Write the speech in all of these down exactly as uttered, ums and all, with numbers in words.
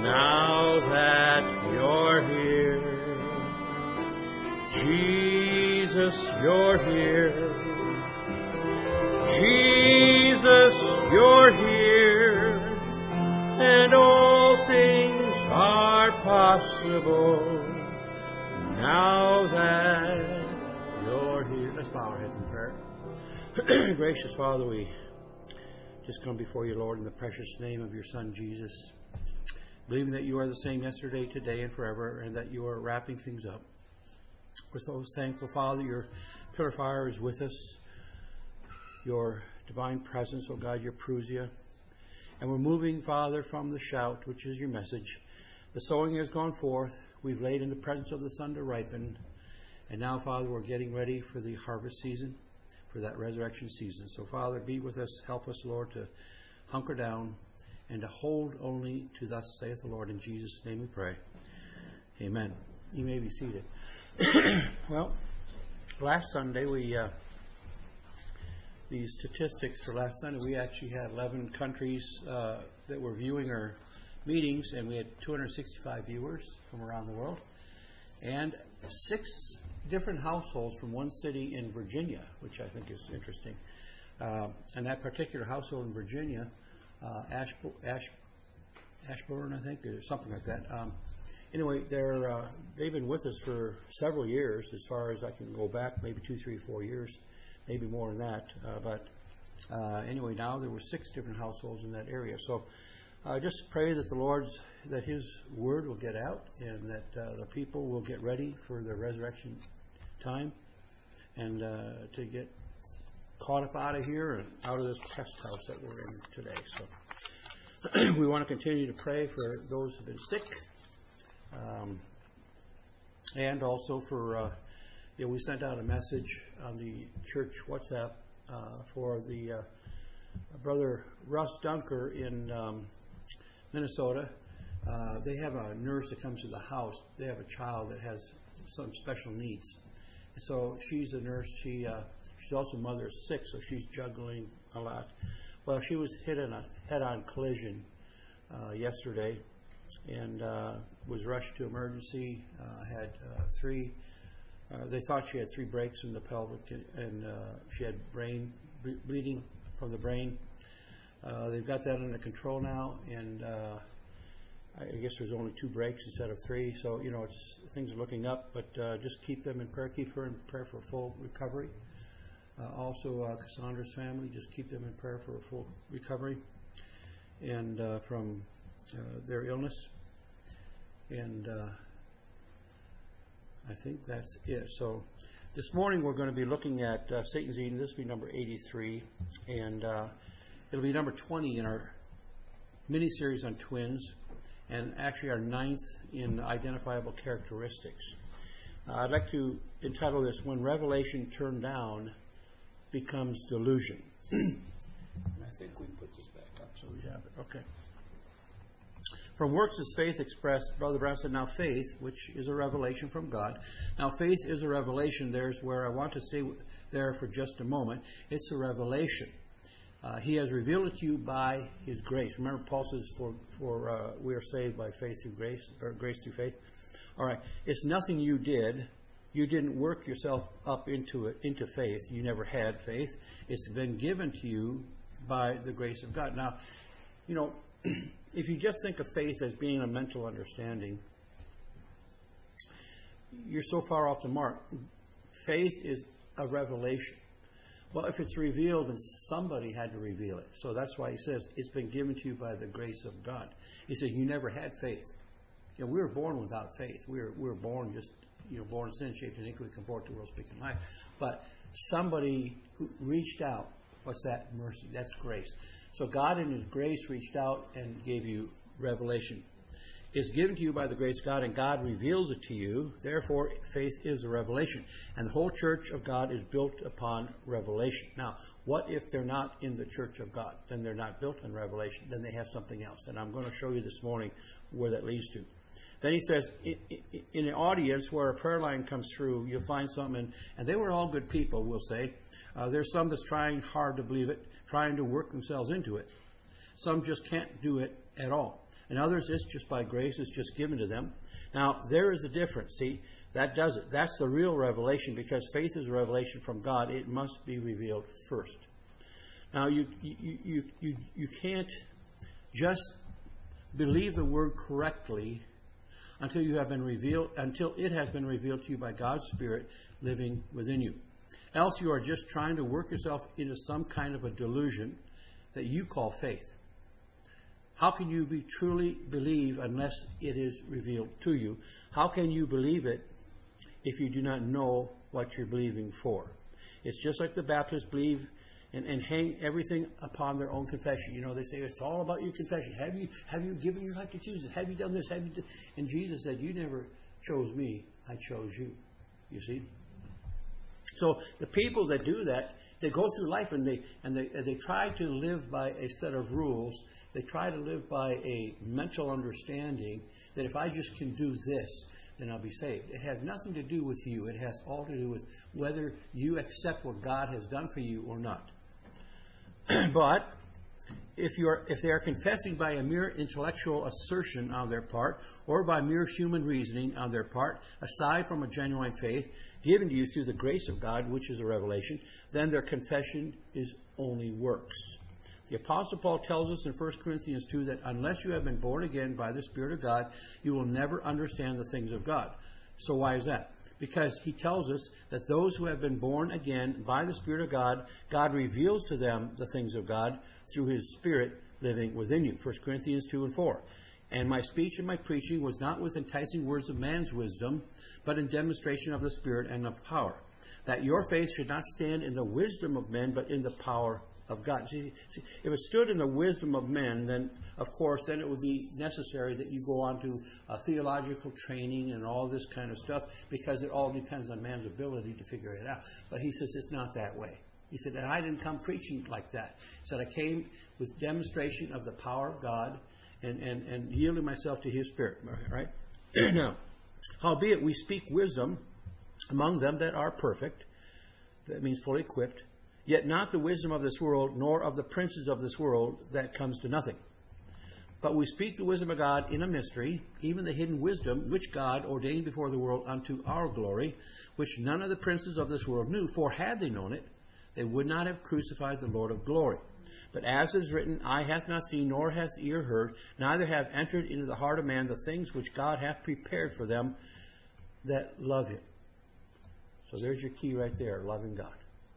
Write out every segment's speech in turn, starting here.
now that you're here. Jesus, you're here. Jesus, you're here. And all things are possible now that you're here. Let's bow our heads in prayer. Gracious Father, we just come before you, Lord, in the precious name of your Son, Jesus, believing that you are the same yesterday, today, and forever, and that you are wrapping things up. We're so thankful, Father, your pillar fire is with us, your divine presence, oh God, your parousia. And we're moving, Father, from the shout, which is your message. The sowing has gone forth. We've laid in the presence of the sun to ripen. And now, Father, we're getting ready for the harvest season, for that resurrection season. So, Father, be with us. Help us, Lord, to hunker down and to hold only to thus saith the Lord. In Jesus' name we pray. Amen. You may be seated. Well, last Sunday, we... Uh, These statistics for last Sunday, we actually had eleven countries uh, that were viewing our meetings, and we had two hundred sixty-five viewers from around the world, and six different households from one city in Virginia, which I think is interesting. Uh, and that particular household in Virginia, uh, Ash, Ash, Ashburn, I think, or something like that. Um, anyway, they're uh, they've been with us for several years, as far as I can go back, maybe two, three, four years. Maybe more than that. Uh, but uh, anyway, now there were six different households in that area. So I uh, just pray that the Lord's, that His word will get out and that uh, the people will get ready for the resurrection time and uh, to get caught up out of here and out of this pest house that we're in today. So we want to continue to pray for those who have been sick um, and also for... Uh, Yeah, we sent out a message on the church WhatsApp uh, for the uh, brother Russ Dunker in um, Minnesota. Uh, they have a nurse that comes to the house. They have a child that has some special needs. And so she's a nurse. She uh, she's also mother of six, so she's juggling a lot. Well, she was hit in a head-on collision uh, yesterday and uh, was rushed to emergency. Uh, had uh, three. Uh, they thought she had three breaks in the pelvic, and uh, she had brain ble- bleeding from the brain. Uh, they've got that under control now, and uh, I guess there's only two breaks instead of three. So you know, it's things are looking up. But uh, just keep them in prayer. Keep her in prayer for full recovery. Uh, also, uh, Cassandra's family, just keep them in prayer for a full recovery, and uh, from uh, their illness. And uh, I think that's it. So this morning we're going to be looking at uh, Satan's Eden. This will be number eighty-three, and uh, it'll be number twenty in our mini-series on twins, and actually our ninth in identifiable characteristics. Uh, I'd like to entitle this, When Revelation Turned Down Becomes Delusion. I think we put this back up so we have it. Okay. From works is faith expressed, Brother Brown said, now faith, which is a revelation from God. Now faith is a revelation. There's where I want to stay there for just a moment. It's a revelation. Uh, he has revealed it to you by His grace. Remember, Paul says, for, for uh, we are saved by faith through grace, or grace through faith. All right. It's nothing you did. You didn't work yourself up into it, into faith. You never had faith. It's been given to you by the grace of God. Now, you know, if you just think of faith as being a mental understanding, you're so far off the mark. Faith is a revelation. Well, if it's revealed, then somebody had to reveal it. So that's why he says it's been given to you by the grace of God. He says you never had faith. You know, we were born without faith. We were we were born just, you know, born in sin, shaped in iniquity, conformed to the world, speaking life. But somebody who reached out, what's that? Mercy. That's grace. So God in His grace reached out and gave you revelation. It's given to you by the grace of God, and God reveals it to you. Therefore, faith is a revelation. And the whole church of God is built upon revelation. Now, what if they're not in the church of God? Then they're not built on revelation. Then they have something else. And I'm going to show you this morning where that leads to. Then he says, in an audience where a prayer line comes through, you'll find something, and they were all good people, we'll say. Uh, there's some that's trying hard to believe it, trying to work themselves into it. Some just can't do it at all. In others, it's just by grace. It's just given to them. Now, there is a difference. See, that does it. That's the real revelation, because faith is a revelation from God. It must be revealed first. Now, you you you you, you can't just believe the word correctly until you have been revealed, until it has been revealed to you by God's Spirit living within you. Else you are just trying to work yourself into some kind of a delusion that you call faith. How can you be truly believe unless it is revealed to you? How can you believe it if you do not know what you're believing for? It's just like the Baptists believe and, and hang everything upon their own confession. You know, they say it's all about your confession. Have you have you given your life to Jesus? Have you done this? Have you done? And Jesus said, "You never chose me. I chose you." You see. So the people that do that, they go through life and they and they they try to live by a set of rules. They try to live by a mental understanding that if I just can do this, then I'll be saved. It has nothing to do with you. It has all to do with whether you accept what God has done for you or not. But if you're if they are confessing by a mere intellectual assertion on their part, or by mere human reasoning on their part, aside from a genuine faith given to you through the grace of God, which is a revelation, then their confession is only works. The Apostle Paul tells us in First Corinthians two that unless you have been born again by the Spirit of God, you will never understand the things of God. So why is that? Because he tells us that those who have been born again by the Spirit of God, God reveals to them the things of God through His Spirit living within you. First Corinthians two and four. And my speech and my preaching was not with enticing words of man's wisdom, but in demonstration of the Spirit and of power, that your faith should not stand in the wisdom of men, but in the power of God. See, see, if it stood in the wisdom of men, then, of course, then it would be necessary that you go on to uh, theological training and all this kind of stuff, because it all depends on man's ability to figure it out. But he says it's not that way. He said, and I didn't come preaching like that. He said, I came with demonstration of the power of God and, and, and yielding myself to His Spirit. Right? Now, howbeit we speak wisdom among them that are perfect, that means fully equipped, yet not the wisdom of this world, nor of the princes of this world, that comes to nothing. But we speak the wisdom of God in a mystery, even the hidden wisdom, which God ordained before the world unto our glory, which none of the princes of this world knew. For had they known it, they would not have crucified the Lord of glory. But as is written, eye hath not seen, nor hath ear heard, neither have entered into the heart of man the things which God hath prepared for them that love Him. So there's your key right there, loving God.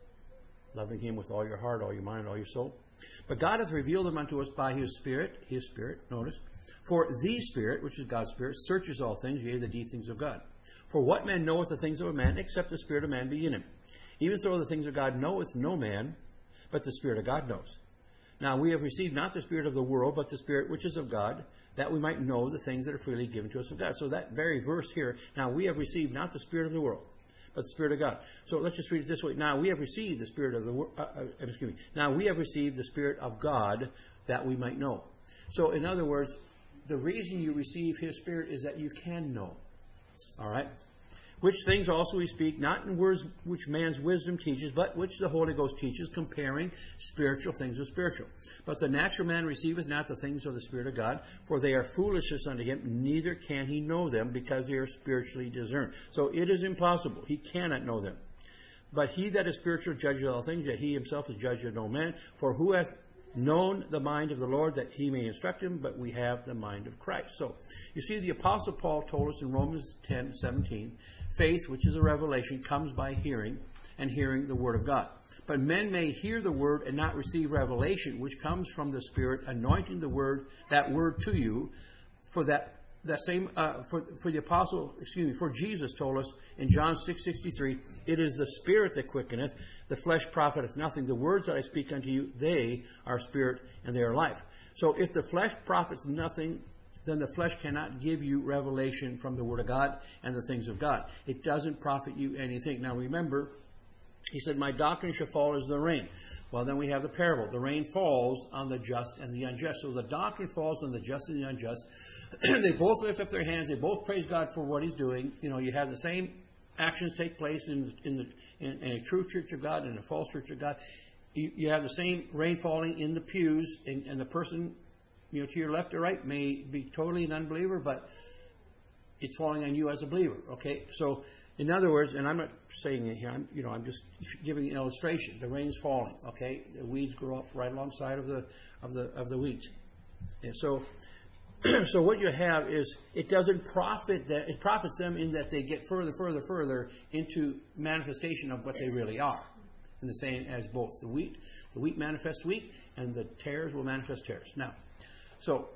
Loving Him with all your heart, all your mind, all your soul. But God hath revealed them unto us by His Spirit. His Spirit, notice. For the Spirit, which is God's Spirit, searches all things, yea, the deep things of God. For what man knoweth the things of a man, except the Spirit of man be in him? Even so the things of God knoweth no man, but the Spirit of God knows. Now we have received not the spirit of the world, but the Spirit which is of God, that we might know the things that are freely given to us of God. So that very verse here, now we have received not the spirit of the world, but the Spirit of God. So let's just read it this way. Now we have received the Spirit of the uh, uh, excuse me. Now we have received the Spirit of God, that we might know. So in other words, the reason you receive His Spirit is that you can know. All right. Which things also we speak, not in words which man's wisdom teaches, but which the Holy Ghost teaches, comparing spiritual things with spiritual. But the natural man receiveth not the things of the Spirit of God, for they are foolishness unto him, neither can he know them, because they are spiritually discerned. So it is impossible. He cannot know them. But he that is spiritual judges all things, yet he himself is judge of no man. For who hath known the mind of the Lord, that he may instruct him? But we have the mind of Christ. So, you see, the Apostle Paul told us in Romans ten seventeen, faith, which is a revelation, comes by hearing, and hearing the Word of God. But men may hear the Word and not receive revelation, which comes from the Spirit anointing the Word, that Word to you. For that, that same, uh, for for the Apostle, excuse me, for Jesus told us in John six sixty-three, it is the Spirit that quickeneth, the flesh profiteth nothing. The words that I speak unto you, they are spirit and they are life. So if the flesh profits nothing, then the flesh cannot give you revelation from the Word of God and the things of God. It doesn't profit you anything. Now remember, he said, my doctrine shall fall as the rain. Well, then we have the parable. The rain falls on the just and the unjust. So the doctrine falls on the just and the unjust. They both lift up their hands. They both praise God for what He's doing. You know, you have the same actions take place in in, the, in, in a true church of God and a false church of God. You, you have the same rain falling in the pews, and, and the person you know, to your left or right may be totally an unbeliever, but it's falling on you as a believer. Okay, so in other words, and I'm not saying it here, I'm, you know, I'm just giving an illustration. The rain's falling. Okay, the weeds grow up right alongside of the of the of the wheat, and so. So what you have is it doesn't profit that it profits them in that they get further, further, further into manifestation of what they really are. And the same as both the wheat, the wheat manifests wheat, and the tares will manifest tares. Now, so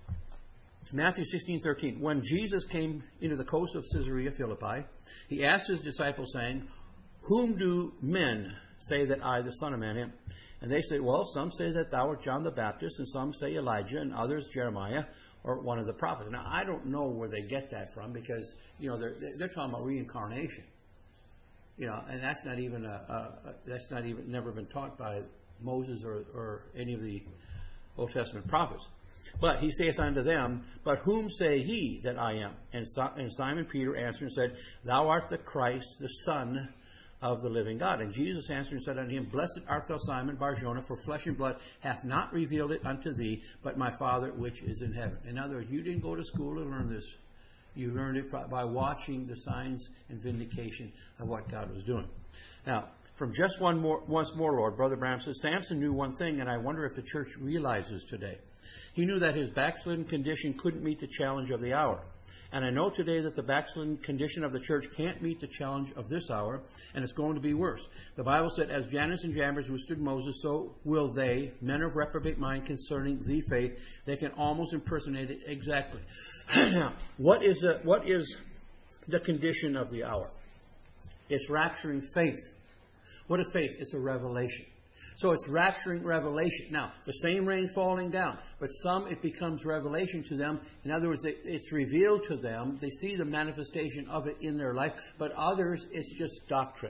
Matthew sixteen thirteen. When Jesus came into the coast of Caesarea Philippi, he asked his disciples, saying, "Whom do men say that I, the Son of Man, am?" And they said, "Well, some say that thou art John the Baptist, and some say Elijah, and others Jeremiah, or one of the prophets." Now, I don't know where they get that from, because, you know, they're they're talking about reincarnation, you know, and that's not even a, a, a that's not even never been taught by Moses or, or any of the Old Testament prophets. But he saith unto them, "But whom say ye that I am?" And, so, and Simon Peter answered and said, "Thou art the Christ, the Son of the living God." And Jesus answered and said unto him, "Blessed art thou, Simon Bar-Jonah, for flesh and blood hath not revealed it unto thee, but my Father which is in heaven." In other words, you didn't go to school to learn this. You learned it by watching the signs and vindication of what God was doing. Now, from just one more, once more, Lord, Brother Branham says, Samson knew one thing, and I wonder if the church realizes today. He knew that his backslidden condition couldn't meet the challenge of the hour. And I know today that the backslidden condition of the church can't meet the challenge of this hour, and it's going to be worse. The Bible said, "As Jannes and Jambres withstood Moses, so will they, men of reprobate mind concerning the faith." They can almost impersonate it exactly. Now, what is the, what is the condition of the hour? It's rapturing faith. What is faith? It's a revelation. So it's rapturing revelation. Now, the same rain falling down, but some it becomes revelation to them. In other words, it, it's revealed to them. They see the manifestation of it in their life. But others, it's just doctrine.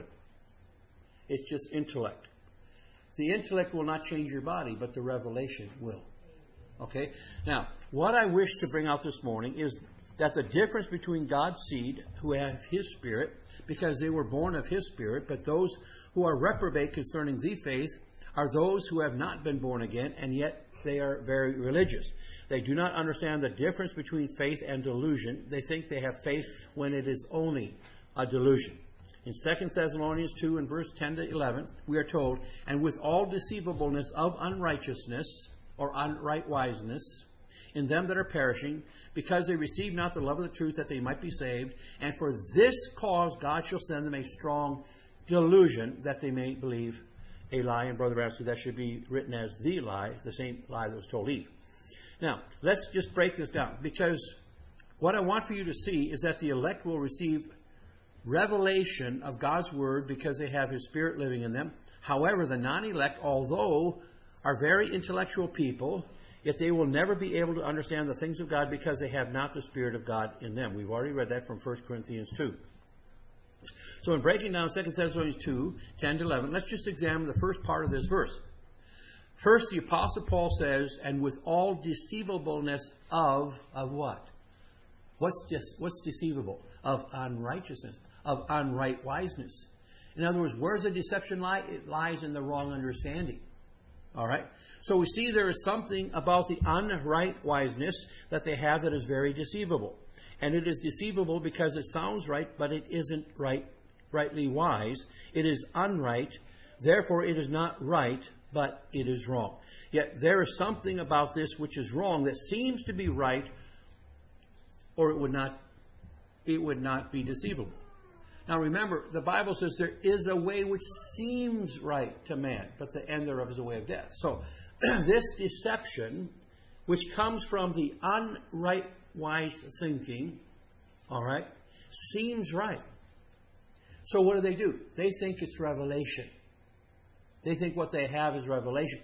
It's just intellect. The intellect will not change your body, but the revelation will. Okay? Now, what I wish to bring out this morning is that the difference between God's seed, who have His Spirit, because they were born of His Spirit, but those who are reprobate concerning the faith, are those who have not been born again, and yet they are very religious. They do not understand the difference between faith and delusion. They think they have faith when it is only a delusion. In Second Thessalonians two and verse ten to eleven, we are told, "And with all deceivableness of unrighteousness," or unrightwiseness, "in them that are perishing, because they receive not the love of the truth, that they might be saved. And for this cause God shall send them a strong delusion, that they may believe a lie." And Brother Branham said that should be written as the lie, the same lie that was told Eve. Now, let's just break this down, because what I want for you to see is that the elect will receive revelation of God's Word because they have His Spirit living in them. However, the non-elect, although are very intellectual people, yet they will never be able to understand the things of God because they have not the Spirit of God in them. We've already read that from First Corinthians two. So in breaking down Second Thessalonians two, ten to eleven, let's just examine the first part of this verse. First, the Apostle Paul says, "And with all deceivableness of," of what? What's, dis, what's deceivable? Of unrighteousness, of unrightwiseness. In other words, where's the deception lie? It lies in the wrong understanding. All right? So we see there is something about the unrightwiseness that they have that is very deceivable. And it is deceivable because it sounds right, but it isn't right, rightly wise. It is unright. Therefore, it is not right, but it is wrong. Yet there is something about this which is wrong that seems to be right, or it would not, it would not be deceivable. Now remember, the Bible says there is a way which seems right to man, but the end thereof is a way of death. So this deception, which comes from the unright wise thinking, all right, seems right. So what do they do? They think it's revelation. They think what they have is revelation.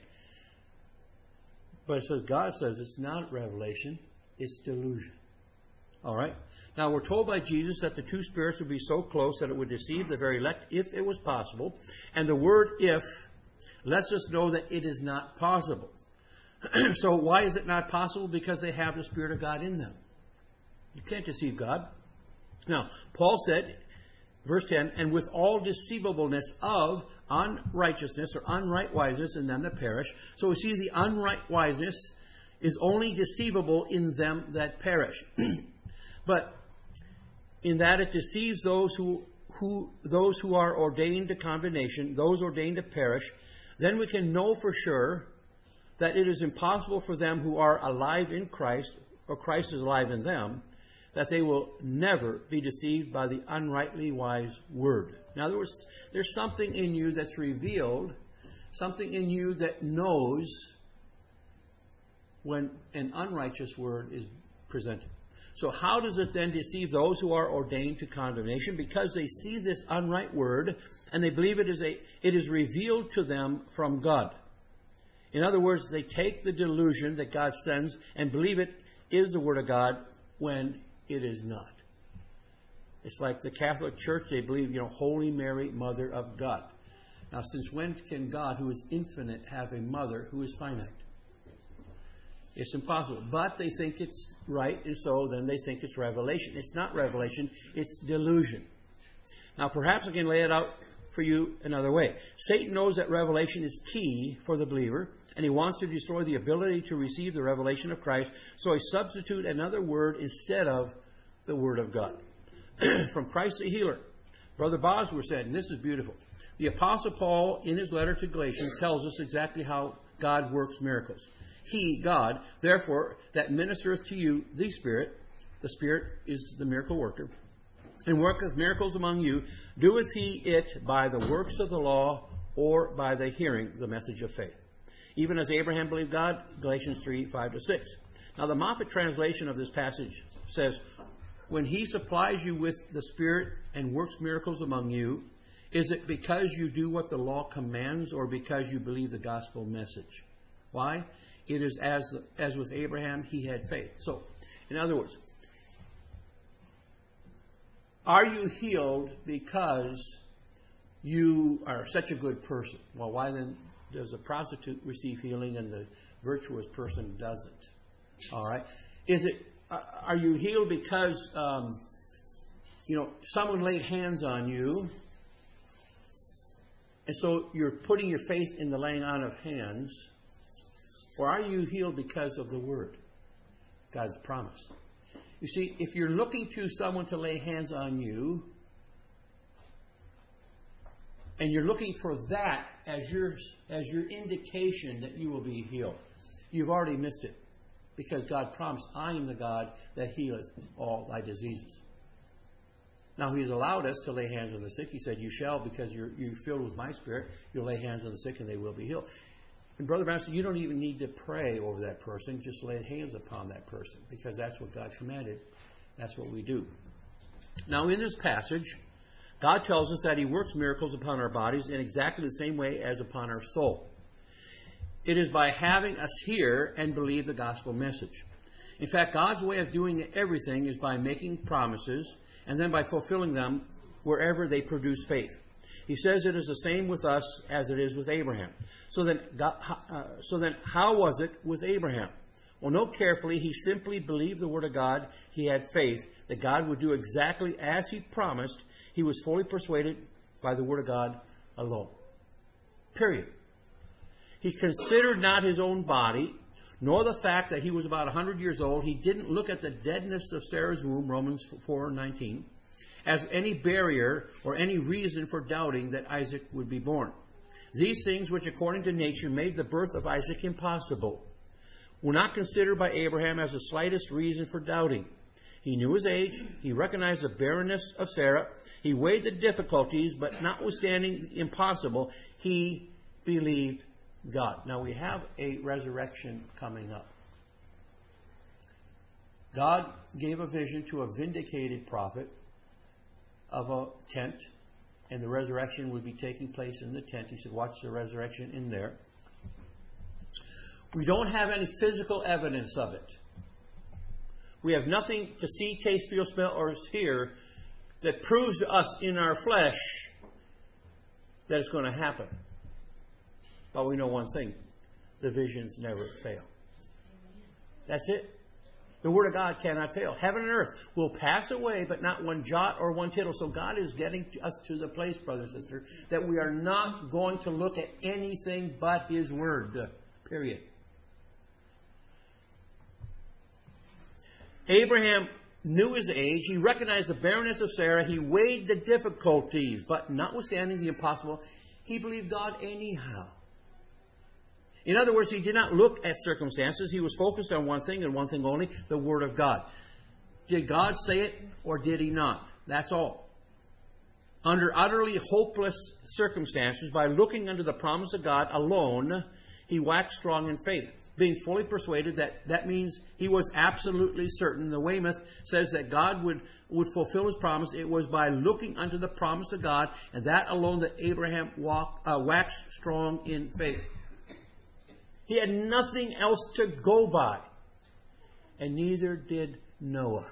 But it says, God says it's not revelation, it's delusion. All right? Now we're told by Jesus that the two spirits would be so close that it would deceive the very elect if it was possible. And the word "if" lets us know that it is not possible. So why is it not possible? Because they have the Spirit of God in them. You can't deceive God. Now, Paul said, verse ten, "And with all deceivableness of unrighteousness," or unrightwiseness, in them that perish. So we see the unrightwiseness is only deceivable in them that perish. But in that it deceives those who, who those who are ordained to condemnation, those ordained to perish, then we can know for sure that it is impossible for them who are alive in Christ, or Christ is alive in them, that they will never be deceived by the unrightly wise word. In other words, there's something in you that's revealed, something in you that knows when an unrighteous word is presented. So how does it then deceive those who are ordained to condemnation? Because they see this unright word and they believe it is a it is revealed to them from God. In other words, they take the delusion that God sends and believe it is the Word of God when it is not. It's like the Catholic Church, they believe, you know, Holy Mary, Mother of God. Now, since when can God, who is infinite, have a mother who is finite? It's impossible. But they think it's right, and so then they think it's revelation. It's not revelation, it's delusion. Now, perhaps I can lay it out for you another way. Satan knows that revelation is key for the believer, and he wants to destroy the ability to receive the revelation of Christ, so he substitutes another word instead of the Word of God. From Christ the Healer, Brother Bosworth said, and this is beautiful, the Apostle Paul, in his letter to Galatians, tells us exactly how God works miracles. He, God, therefore, that ministereth to you the Spirit, the Spirit is the miracle worker, and worketh miracles among you, doeth he it by the works of the law or by the hearing the message of faith? Even as Abraham believed God, Galatians three, five to six. Now the Moffat translation of this passage says, when he supplies you with the Spirit and works miracles among you, is it because you do what the law commands or because you believe the gospel message? Why? It is as, as with Abraham, he had faith. So, in other words, are you healed because you are such a good person? Well, why then does a prostitute receive healing and the virtuous person doesn't? All right. Is it? Uh, are you healed because um, you know someone laid hands on you, and so you're putting your faith in the laying on of hands, or are you healed because of the Word, God's promise? You see, if you're looking to someone to lay hands on you, and you're looking for that as your, as your indication that you will be healed, you've already missed it. Because God promised, I am the God that healeth all thy diseases. Now, He has allowed us to lay hands on the sick. He said, you shall, because you're, you're filled with my Spirit, you'll lay hands on the sick and they will be healed. And Brother Branham said, you don't even need to pray over that person. Just lay hands upon that person. Because that's what God commanded. That's what we do. Now, in this passage, God tells us that He works miracles upon our bodies in exactly the same way as upon our soul. It is by having us hear and believe the gospel message. In fact, God's way of doing everything is by making promises and then by fulfilling them wherever they produce faith. He says it is the same with us as it is with Abraham. So then, God, uh, so then how was it with Abraham? Well, note carefully, he simply believed the Word of God. He had faith that God would do exactly as He promised. He was fully persuaded by the Word of God alone. Period. He considered not his own body, nor the fact that he was about one hundred years old. He didn't look at the deadness of Sarah's womb, Romans four nineteen, as any barrier or any reason for doubting that Isaac would be born. These things, which according to nature made the birth of Isaac impossible, were not considered by Abraham as the slightest reason for doubting. He knew his age. He recognized the barrenness of Sarah. He weighed the difficulties, but notwithstanding the impossible, he believed God. Now we have a resurrection coming up. God gave a vision to a vindicated prophet of a tent, and the resurrection would be taking place in the tent. He said, watch the resurrection in there. We don't have any physical evidence of it. We have nothing to see, taste, feel, smell, or hear that proves to us in our flesh that it's going to happen. But we know one thing. The visions never fail. That's it. The Word of God cannot fail. Heaven and earth will pass away, but not one jot or one tittle. So God is getting us to the place, brother and sister, that we are not going to look at anything but His Word. Period. Abraham knew his age. He recognized the barrenness of Sarah. He weighed the difficulties. But notwithstanding the impossible, he believed God anyhow. In other words, he did not look at circumstances. He was focused on one thing and one thing only, the Word of God. Did God say it or did He not? That's all. Under utterly hopeless circumstances, by looking unto the promise of God alone, he waxed strong in faith, being fully persuaded that that means he was absolutely certain. The Weymouth says that God would, would fulfill His promise. It was by looking unto the promise of God, and that alone that Abraham walk, uh, waxed strong in faith. He had nothing else to go by, and neither did Noah.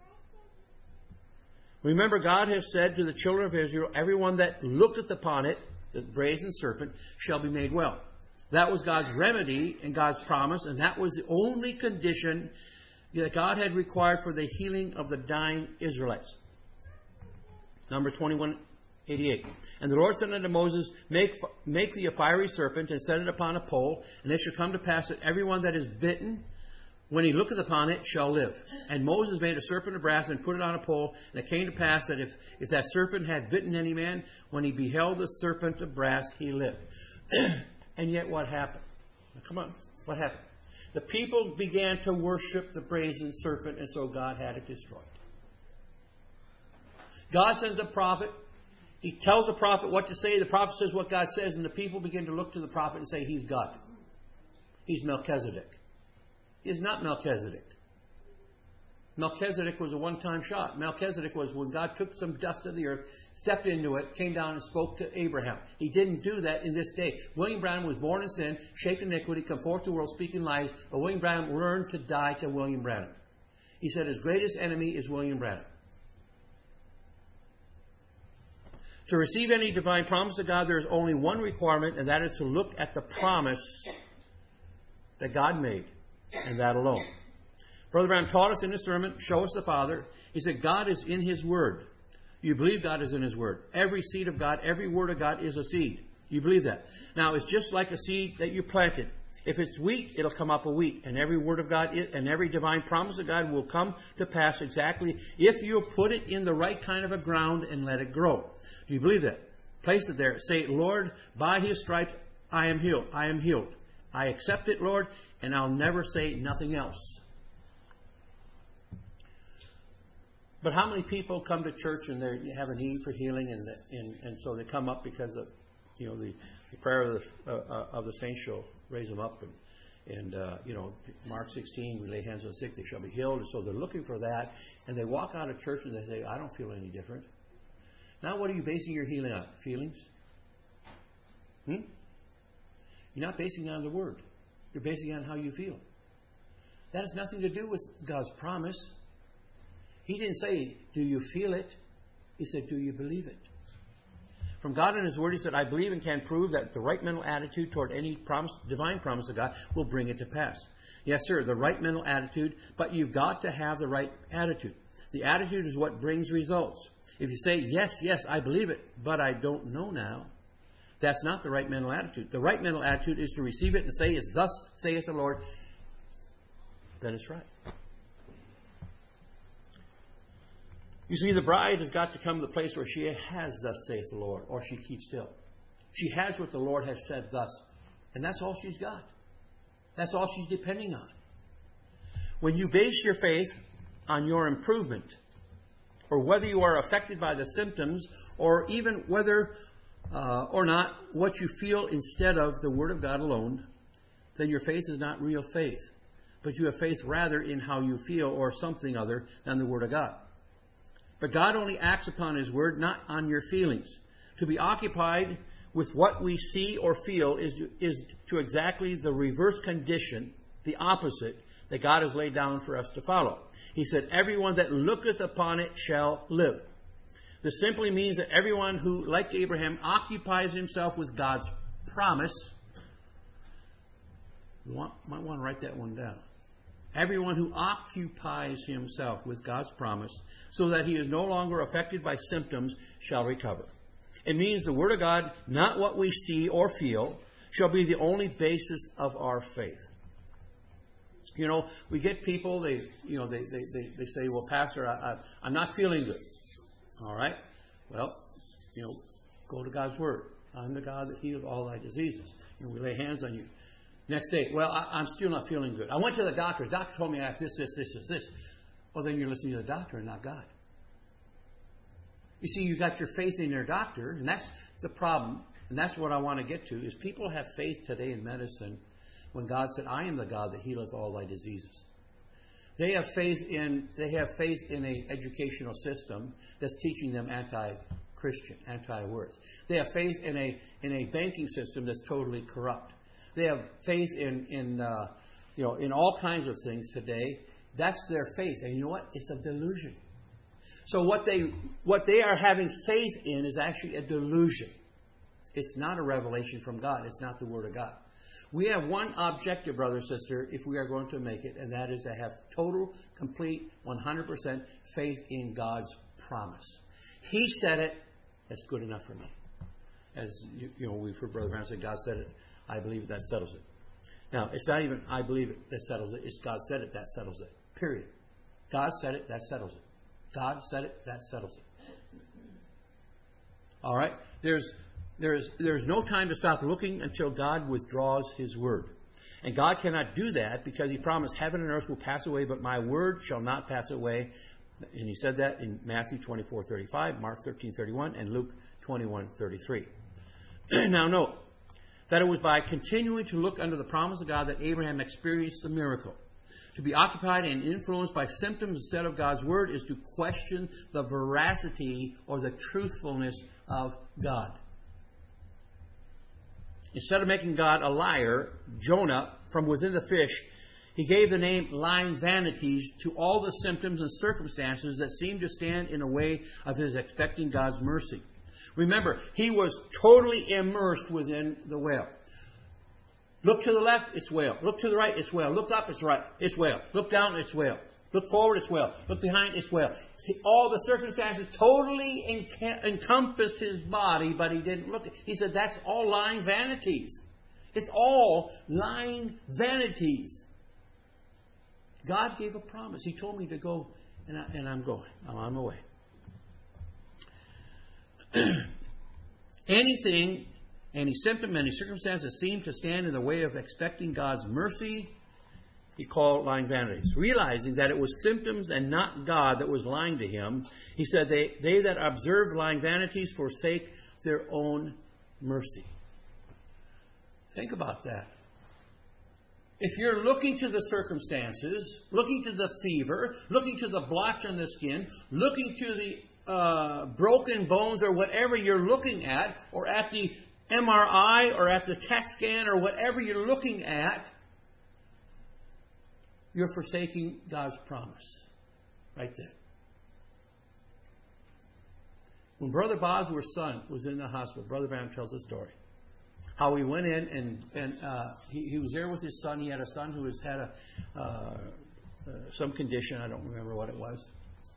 Remember, God has said to the children of Israel, everyone that looketh upon it, the brazen serpent, shall be made well. That was God's remedy and God's promise, and that was the only condition that God had required for the healing of the dying Israelites. Number twenty-one eighty-eight. And the Lord said unto Moses, Make, make thee a fiery serpent, and set it upon a pole, and it shall come to pass that everyone that is bitten, when he looketh upon it, shall live. And Moses made a serpent of brass and put it on a pole. And it came to pass that if, if that serpent had bitten any man, when he beheld the serpent of brass, he lived. And yet what happened? Now, come on, what happened? The people began to worship the brazen serpent, and so God had it destroyed. God sends a prophet. He tells the prophet what to say. The prophet says what God says, and the people begin to look to the prophet and say, He's God. He's Melchizedek. He is not Melchizedek. Melchizedek was a one-time shot. Melchizedek was when God took some dust of the earth, stepped into it, came down and spoke to Abraham. He didn't do that in this day. William Branham was born in sin, shaped in iniquity, come forth to the world speaking lies, but William Branham learned to die to William Branham. He said his greatest enemy is William Branham. To receive any divine promise of God, there is only one requirement, and that is to look at the promise that God made, and that alone. Brother Branham taught us in his sermon, Show Us the Father. He said, God is in His Word. You believe God is in His Word. Every seed of God, every word of God is a seed. You believe that. Now, it's just like a seed that you planted. If it's wheat, it'll come up a wheat. And every word of God and every divine promise of God will come to pass exactly if you put it in the right kind of a ground and let it grow. Do you believe that? Place it there. Say, Lord, by His stripes I am healed. I am healed. I accept it, Lord, and I'll never say nothing else. But how many people come to church and they have a need for healing, and and, and so they come up because of, you know, the, the prayer of the, uh, of the saints shall raise them up, and and uh, you know, Mark sixteen, we lay hands on the sick, they shall be healed. And so they're looking for that, and they walk out of church and they say, I don't feel any different. Now, what are you basing your healing on? Feelings? Hmm? You're not basing it on the Word. You're basing it on how you feel. That has nothing to do with God's promise. He didn't say, do you feel it? He said, do you believe it? From God and His Word, He said, I believe and can prove that the right mental attitude toward any promise, divine promise of God will bring it to pass. Yes, sir, the right mental attitude, but you've got to have the right attitude. The attitude is what brings results. If you say, yes, yes, I believe it, but I don't know now, that's not the right mental attitude. The right mental attitude is to receive it and say, as thus saith the Lord, then it's right. You see, the bride has got to come to the place where she has thus saith the Lord, or she keeps still. She has what the Lord has said thus, and that's all she's got. That's all she's depending on. When you base your faith on your improvement, or whether you are affected by the symptoms, or even whether uh, or not what you feel instead of the Word of God alone, then your faith is not real faith. But you have faith rather in how you feel or something other than the Word of God. But God only acts upon His Word, not on your feelings. To be occupied with what we see or feel is, is to exactly the reverse condition, the opposite, that God has laid down for us to follow. He said, everyone that looketh upon it shall live. This simply means that everyone who, like Abraham, occupies himself with God's promise, you want, might want to write that one down. Everyone who occupies himself with God's promise so that he is no longer affected by symptoms shall recover. It means the Word of God, not what we see or feel, shall be the only basis of our faith. You know, we get people, they, you know, they, they, they, they say, well, Pastor, I, I, I'm not feeling good. All right? Well, you know, go to God's Word. I'm the God that healed all thy diseases. And we lay hands on you. Next day, well, I, I'm still not feeling good. I went to the doctor. The doctor told me I have this, this, this, this, this. Well, then you're listening to the doctor and not God. You see, you got your faith in your doctor, and that's the problem. And that's what I want to get to, is people have faith today in medicine when God said, I am the God that healeth all thy diseases. They have faith in they have faith in an educational system that's teaching them anti-Christian, anti-words. They have faith in a in a banking system that's totally corrupt. They have faith in in uh, you know in all kinds of things today. That's their faith, and you know what? It's a delusion. So what they what they are having faith in is actually a delusion. It's not a revelation from God. It's not the Word of God. We have one objective, brother, sister, if we are going to make it, and that is to have total, complete, one hundred percent faith in God's promise. He said it. That's good enough for me. As you, you know, we've heard Brother Brown say, God said it. I believe it. That settles it. Now, it's not even I believe it. That settles it. It's God said it. That settles it. Period. God said it. That settles it. God said it. That settles it. All right? There's There's, there's no time to stop looking until God withdraws His Word. And God cannot do that because He promised heaven and earth will pass away, but my Word shall not pass away. And He said that in Matthew twenty-four thirty-five, Mark thirteen thirty-one, and Luke twenty-one thirty-three. Now note that it was by continuing to look under the promise of God that Abraham experienced the miracle. To be occupied and influenced by symptoms instead of God's Word is to question the veracity or the truthfulness of God. Instead of making God a liar, Jonah, from within the fish, he gave the name lying vanities to all the symptoms and circumstances that seemed to stand in the way of his expecting God's mercy. Remember, he was totally immersed within the whale. Look to the left, it's whale. Look to the right, it's whale. Look up, it's right, it's whale. Look down, it's whale. Look forward, it's whale. Look behind, it's whale. All the circumstances totally enca- encompassed his body, but he didn't look. He said, that's all lying vanities. It's all lying vanities. God gave a promise. He told me to go, and, I, and I'm going. I'm on my way. Anything, any symptom, any circumstance that seemed to stand in the way of expecting God's mercy, he called lying vanities. Realizing that it was symptoms and not God that was lying to him, he said, they, they that observe lying vanities forsake their own mercy. Think about that. If you're looking to the circumstances, looking to the fever, looking to the blotch on the skin, looking to the uh, broken bones or whatever you're looking at, or at the M R I or at the CAT scan or whatever you're looking at, you're forsaking God's promise. Right there. When Brother Bosworth's son was in the hospital, Brother Brown tells a story. How he went in and, and uh, he, he was there with his son. He had a son who has had a uh, uh, some condition. I don't remember what it was.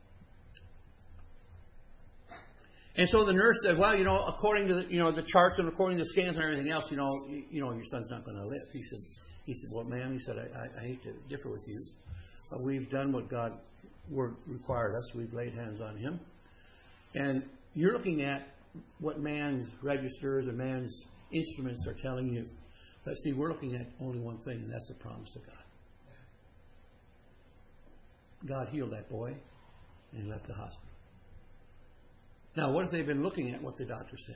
And so the nurse said, well, you know, according to the, you know, the charts and according to the scans and everything else, you know, you, you know, your son's not going to live. He said, He said, well, ma'am, he said, I, I, I hate to differ with you, but we've done what God word required us. We've laid hands on him. And you're looking at what man's registers and man's instruments are telling you. But see, we're looking at only one thing, and that's the promise of God. God healed that boy, and he left the hospital. Now, what if they've been looking at what the doctor said?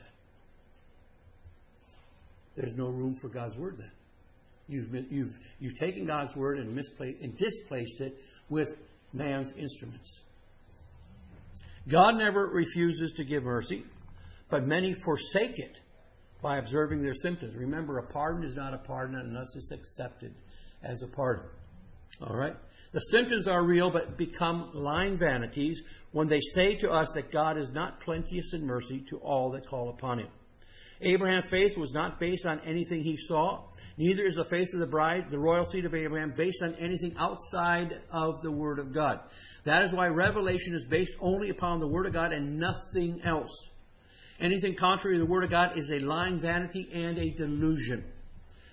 There's no room for God's word then. You've, you've, you've taken God's word and misplaced and displaced it with man's instruments. God never refuses to give mercy, but many forsake it by observing their symptoms. Remember, a pardon is not a pardon unless it's accepted as a pardon. All right? The symptoms are real, but become lying vanities when they say to us that God is not plenteous in mercy to all that call upon him. Abraham's faith was not based on anything he saw. Neither is the faith of the bride, the royal seed of Abraham, based on anything outside of the Word of God. That is why revelation is based only upon the Word of God and nothing else. Anything contrary to the Word of God is a lying vanity and a delusion.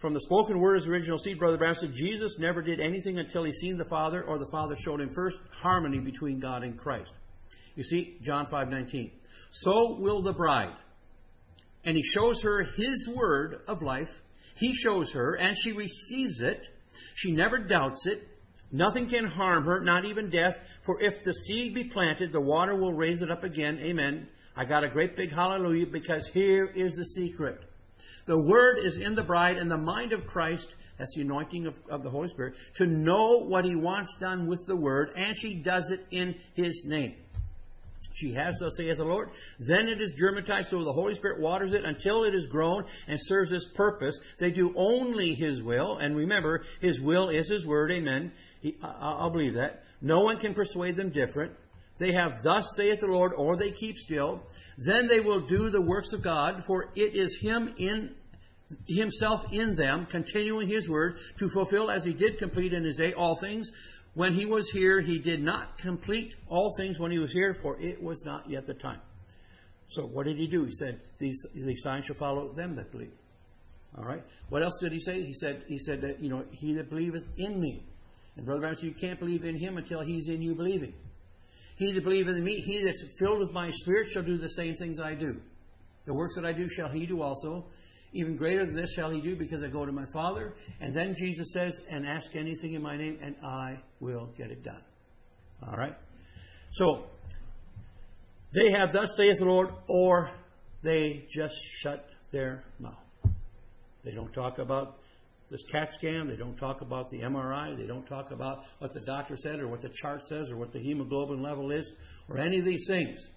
from the spoken word as original seed, Brother Branham said, Jesus never did anything until he seen the Father, or the Father showed him first harmony between God and Christ. You see, John five nineteen. So will the bride. And he shows her his word of life. He shows her, and she receives it. She never doubts it. Nothing can harm her, not even death. For if the seed be planted, the water will raise it up again. Amen. I got a great big hallelujah, because here is the secret. The word is in the bride, and the mind of Christ, that's the anointing of, of the Holy Spirit, to know what he wants done with the word, and she does it in his name. She has, thus saith the Lord. Then it is germinized, so the Holy Spirit waters it until it is grown and serves its purpose. They do only his will. And remember, his will is his word. Amen. He, I, I'll believe that. No one can persuade them different. They have, thus saith the Lord, or they keep still. Then they will do the works of God, for it is him in himself in them, continuing his word, to fulfill as he did complete in his day all things. When he was here, he did not complete all things when he was here, for it was not yet the time. So what did he do? He said, these, these signs shall follow them that believe. All right. What else did he say? He said, he said that, you know, he that believeth in me. And Brother Branham said, you can't believe in him until he's in you believing. He that believeth in me, he that's filled with my spirit shall do the same things I do. The works that I do shall he do also. Even greater than this shall he do, because I go to my Father. And then Jesus says, and ask anything in my name, and I will get it done. All right? So, they have, thus saith the Lord, or they just shut their mouth. They don't talk about this CAT scan. They don't talk about the M R I. They don't talk about what the doctor said, or what the chart says, or what the hemoglobin level is, or any of these things.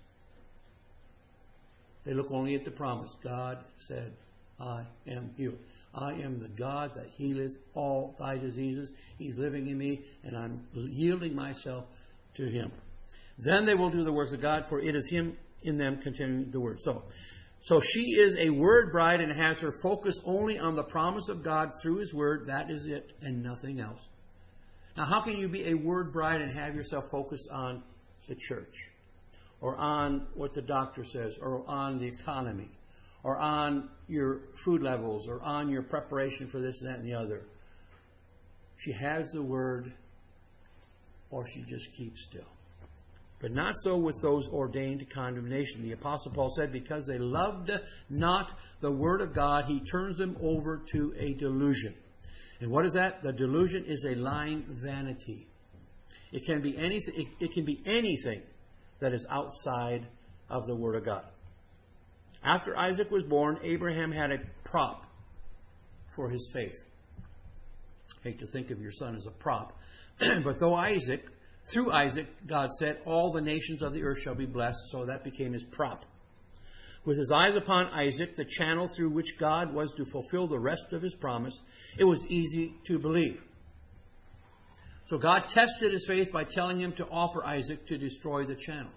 They look only at the promise. God said, I am healed. I am the God that healeth all thy diseases. He's living in me, and I'm yielding myself to him. Then they will do the works of God, for it is him in them continuing the word. So, so she is a word bride and has her focus only on the promise of God through his word. That is it, and nothing else. Now, how can you be a word bride and have yourself focus on the church, or on what the doctor says, or on the economy, or on your food levels, or on your preparation for this, that, and the other? She has the word, or she just keeps still. But not so with those ordained to condemnation. The Apostle Paul said, because they loved not the word of God, he turns them over to a delusion. And what is that? The delusion is a lying vanity. It can be anything, it, it can be anything that is outside of the word of God. After Isaac was born, Abraham had a prop for his faith. I hate to think of your son as a prop. But though Isaac, through Isaac, God said, all the nations of the earth shall be blessed. So that became his prop. With his eyes upon Isaac, the channel through which God was to fulfill the rest of his promise, it was easy to believe. So God tested his faith by telling him to offer Isaac to destroy the channel.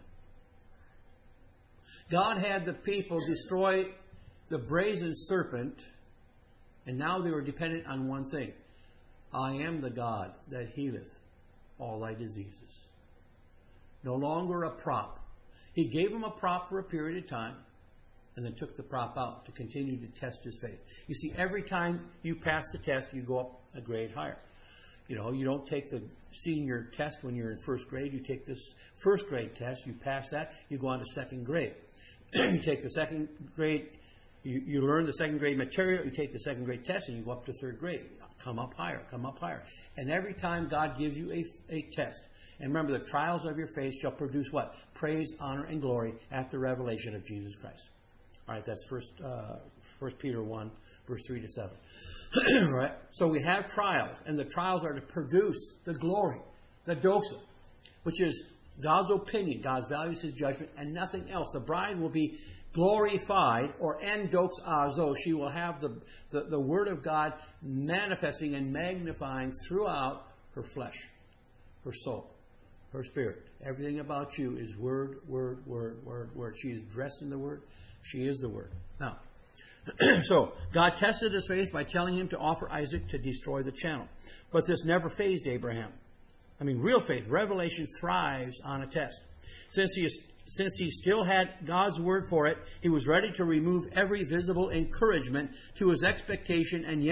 God had the people destroy the brazen serpent, and now they were dependent on one thing. I am the God that healeth all thy diseases. No longer a prop. He gave him a prop for a period of time, and then took the prop out to continue to test his faith. You see, every time you pass the test, you go up a grade higher. You know, you don't take the senior test when you're in first grade. You take this first grade test. You pass that, you go on to second grade. You take the second grade, you, you learn the second grade material, you take the second grade test, and you go up to third grade. Come up higher, come up higher. And every time God gives you a, a test, and remember, the trials of your faith shall produce what? Praise, honor, and glory at the revelation of Jesus Christ. All right, that's First, uh, First Peter one, verse three to seven. All right, so we have trials, and the trials are to produce the glory, the doxa, which is God's opinion, God's values, his judgment, and nothing else. The bride will be glorified, or endoxazo. She will have the, the, the word of God manifesting and magnifying throughout her flesh, her soul, her spirit. Everything about you is word, word, word, word, word. She is dressed in the word. She is the word. Now, so God tested his faith by telling him to offer Isaac to destroy the channel. But this never fazed Abraham. I mean, real faith, revelation thrives on a test. Since he, since he still had God's word for it, he was ready to remove every visible encouragement to his expectation, and yet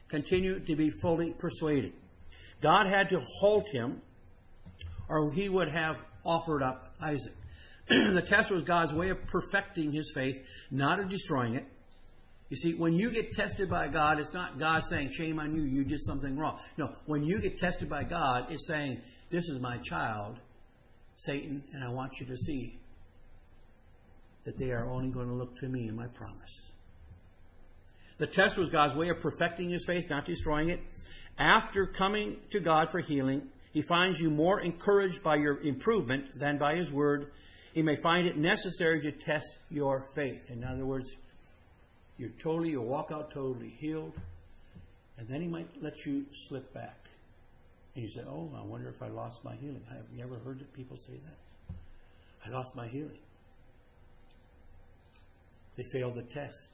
continue to be fully persuaded. God had to halt him, or he would have offered up Isaac. The test was God's way of perfecting his faith, not of destroying it. You see, when you get tested by God, it's not God saying, shame on you, you did something wrong. No, when you get tested by God, it's saying, this is my child, Satan, and I want you to see that they are only going to look to me and my promise. The test was God's way of perfecting his faith, not destroying it. After coming to God for healing, he finds you more encouraged by your improvement than by his word. He may find it necessary to test your faith. In other words, you're totally, you walk out totally healed, and then he might let you slip back. And you say, oh, I wonder if I lost my healing. Have you ever heard that people say that? I lost my healing. They failed the test.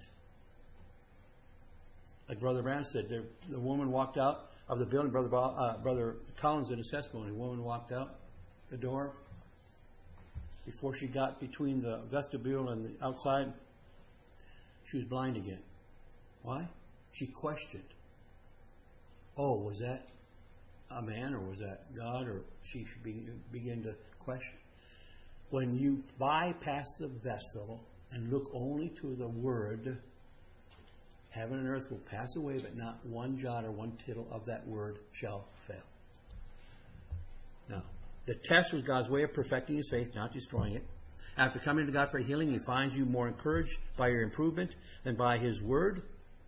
Like Brother Branham said, the, the woman walked out of the building. Brother uh, Brother Collins in his testimony, the woman walked out the door. Before she got between the vestibule and the outside, she was blind again. Why? She questioned. Oh, was that a man or was that God? Or she should be, begin to question. When you bypass the vessel and look only to the Word, heaven and earth will pass away, but not one jot or one tittle of that Word shall fail. Now, the test was God's way of perfecting his faith, not destroying it. After coming to God for healing, he finds you more encouraged by your improvement than by his word.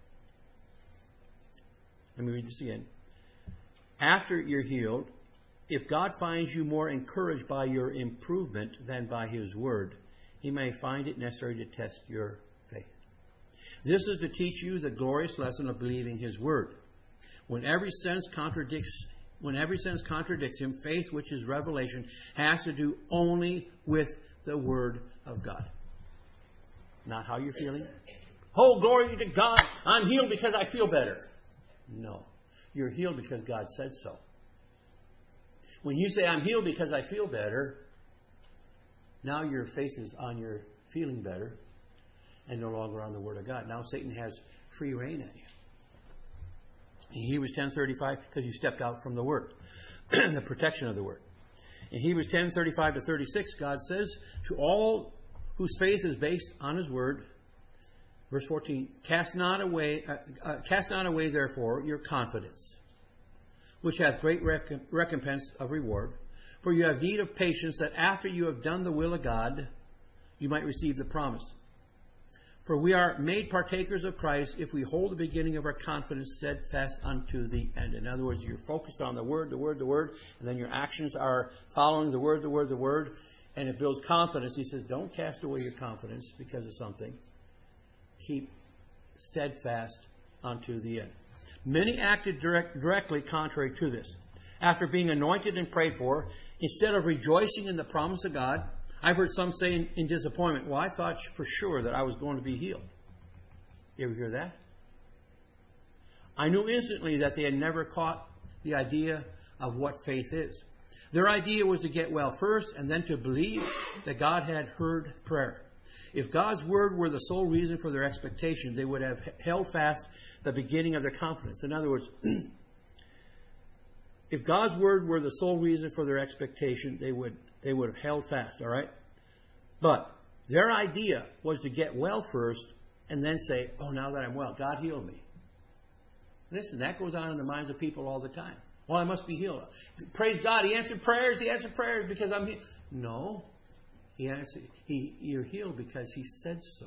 Let me read this again. After you're healed, if God finds you more encouraged by your improvement than by his word, he may find it necessary to test your faith. This is to teach you the glorious lesson of believing his word. When every sense contradicts When every sense contradicts him, faith, which is revelation, has to do only with the Word of God. Not how you're feeling. Oh, glory to God, I'm healed because I feel better. No. You're healed because God said so. When you say, I'm healed because I feel better, now your faith is on your feeling better and no longer on the Word of God. Now Satan has free reign at you. In Hebrews ten thirty-five, because you stepped out from the Word, the protection of the Word. In Hebrews ten thirty-five to thirty-six, God says, to all whose faith is based on his Word, verse fourteen, cast not away, uh, uh, cast not away therefore your confidence, which hath great rec- recompense of reward. For you have need of patience, that after you have done the will of God, you might receive the promise. For we are made partakers of Christ if we hold the beginning of our confidence steadfast unto the end. In other words, you're focused on the Word, the Word, the Word, and then your actions are following the Word, the Word, the Word, and it builds confidence. He says, don't cast away your confidence because of something. Keep steadfast unto the end. Many acted direct, directly contrary to this. After being anointed and prayed for, instead of rejoicing in the promise of God, I've heard some say in, in disappointment, well, I thought for sure that I was going to be healed. You ever hear that? I knew instantly that they had never caught the idea of what faith is. Their idea was to get well first and then to believe that God had heard prayer. If God's word were the sole reason for their expectation, they would have held fast the beginning of their confidence. In other words, if God's word were the sole reason for their expectation, they would they would have held fast, all right? But their idea was to get well first and then say, oh, now that I'm well, God healed me. Listen, that goes on in the minds of people all the time. Well, I must be healed. Praise God, He answered prayers, He answered prayers because I'm healed. No, He answered, he, you're healed because He said so.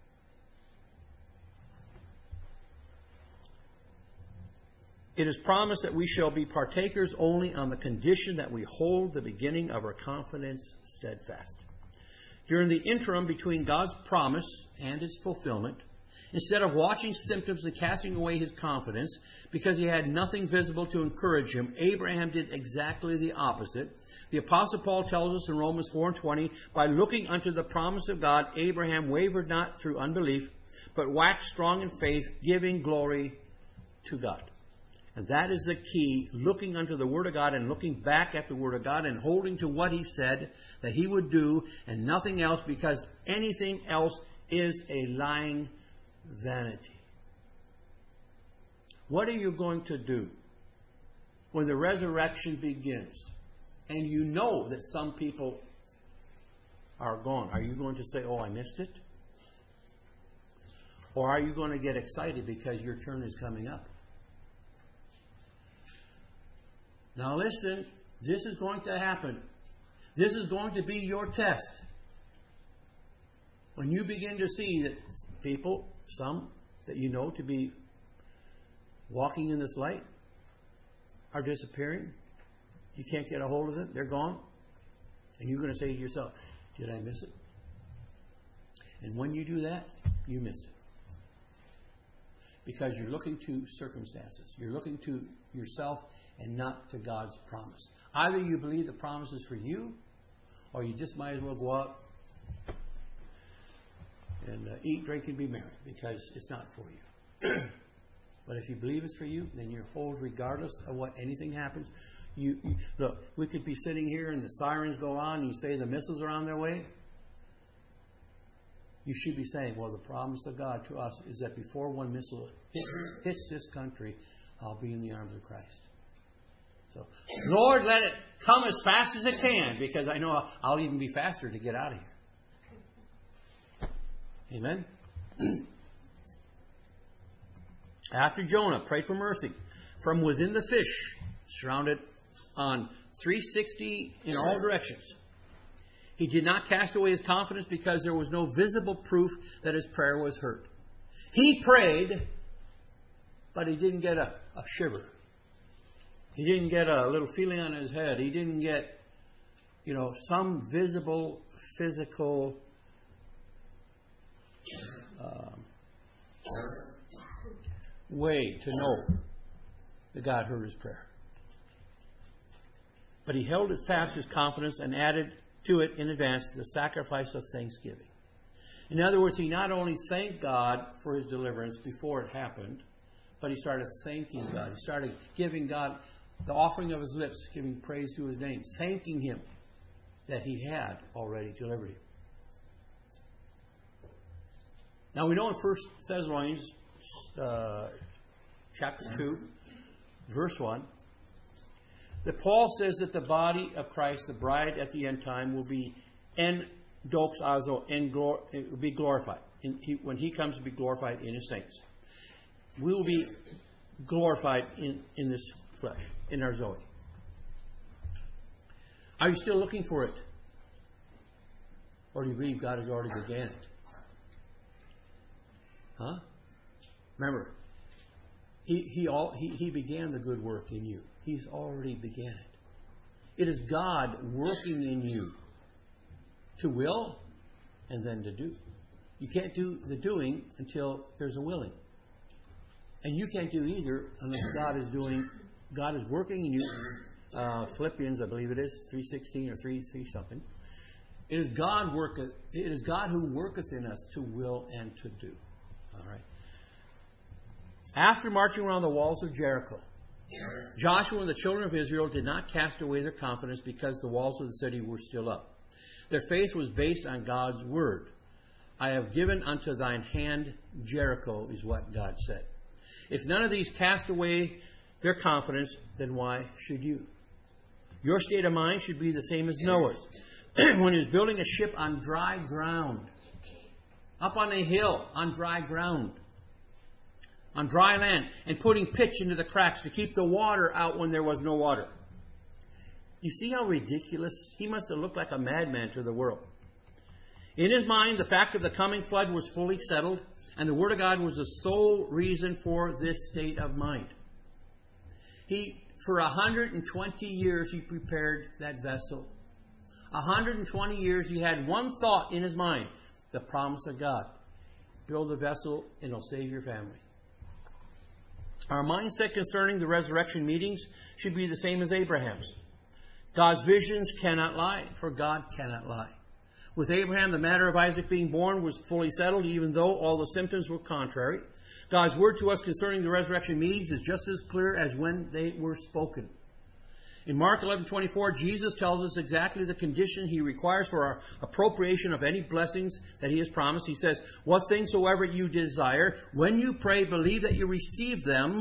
It is promised that we shall be partakers only on the condition that we hold the beginning of our confidence steadfast. During the interim between God's promise and its fulfillment, instead of watching symptoms and casting away his confidence because he had nothing visible to encourage him, Abraham did exactly the opposite. The Apostle Paul tells us in Romans four and twenty, by looking unto the promise of God, Abraham wavered not through unbelief, but waxed strong in faith, giving glory to God. And that is the key, looking unto the Word of God and looking back at the Word of God and holding to what He said that He would do and nothing else, because anything else is a lying vanity. What are you going to do when the resurrection begins and you know that some people are gone? Are you going to say, oh, I missed it? Or are you going to get excited because your turn is coming up? Now listen, this is going to happen. This is going to be your test. When you begin to see that people, some that you know to be walking in this light, are disappearing. You can't get a hold of them. They're gone. And you're going to say to yourself, did I miss it? And when you do that, you missed it. Because you're looking to circumstances. You're looking to yourself and not to God's promise. Either you believe the promise is for you, or you just might as well go out and uh, eat, drink, and be merry, because it's not for you. But if you believe it's for you, then you're whole regardless of what anything happens. You, you look, we could be sitting here and the sirens go on and you say the missiles are on their way. You should be saying, well, the promise of God to us is that before one missile hits, hits this country, I'll be in the arms of Christ. So, Lord, let it come as fast as it can, because I know I'll, I'll even be faster to get out of here. Amen? After Jonah prayed for mercy from within the fish, surrounded on three sixty in all directions, he did not cast away his confidence because there was no visible proof that his prayer was heard. He prayed, but he didn't get a, a shiver. He didn't get a little feeling on his head. He didn't get, you know, some visible, physical um, way to know that God heard his prayer. But he held it fast, his confidence, and added to it in advance the sacrifice of thanksgiving. In other words, he not only thanked God for his deliverance before it happened, but he started thanking God. He started giving God the offering of his lips, giving praise to his name, thanking him that he had already delivered him. Now we know in First Thessalonians uh, chapter two, verse one, that Paul says that the body of Christ, the bride at the end time, will be en doxazo, en glor, it will be glorified. In, he, when he comes to be glorified in his saints. We will be glorified in, in this flesh, in our Zoe. Are you still looking for it? Or do you believe God has already began it? Huh? Remember, he, he, all, he, he began the good work in you. He's already began it. It is God working in you to will and then to do. You can't do the doing until there's a willing. And you can't do either unless God is doing, God is working in you. Uh, Philippians, I believe it is, three sixteen or three, three something. It is God worketh, it is God who worketh in us to will and to do. All right. After marching around the walls of Jericho, Joshua and the children of Israel did not cast away their confidence because the walls of the city were still up. Their faith was based on God's word. I have given unto thine hand Jericho, is what God said. If none of these cast away their confidence, then why should you? Your state of mind should be the same as Noah's. When he was building a ship on dry ground, up on a hill on dry ground, on dry land, and putting pitch into the cracks to keep the water out when there was no water. You see how ridiculous? He must have looked like a madman to the world. In his mind, the fact of the coming flood was fully settled, and the Word of God was the sole reason for this state of mind. He, for one hundred twenty years, he prepared that vessel. one hundred twenty years, he had one thought in his mind, the promise of God. Build a vessel, and it'll save your family. Our mindset concerning the resurrection meetings should be the same as Abraham's. God's visions cannot lie, for God cannot lie. With Abraham, the matter of Isaac being born was fully settled, even though all the symptoms were contrary. God's word to us concerning the resurrection meetings is just as clear as when they were spoken. In Mark eleven twenty-four, Jesus tells us exactly the condition he requires for our appropriation of any blessings that he has promised. He says, what things soever you desire, when you pray, believe that you receive them,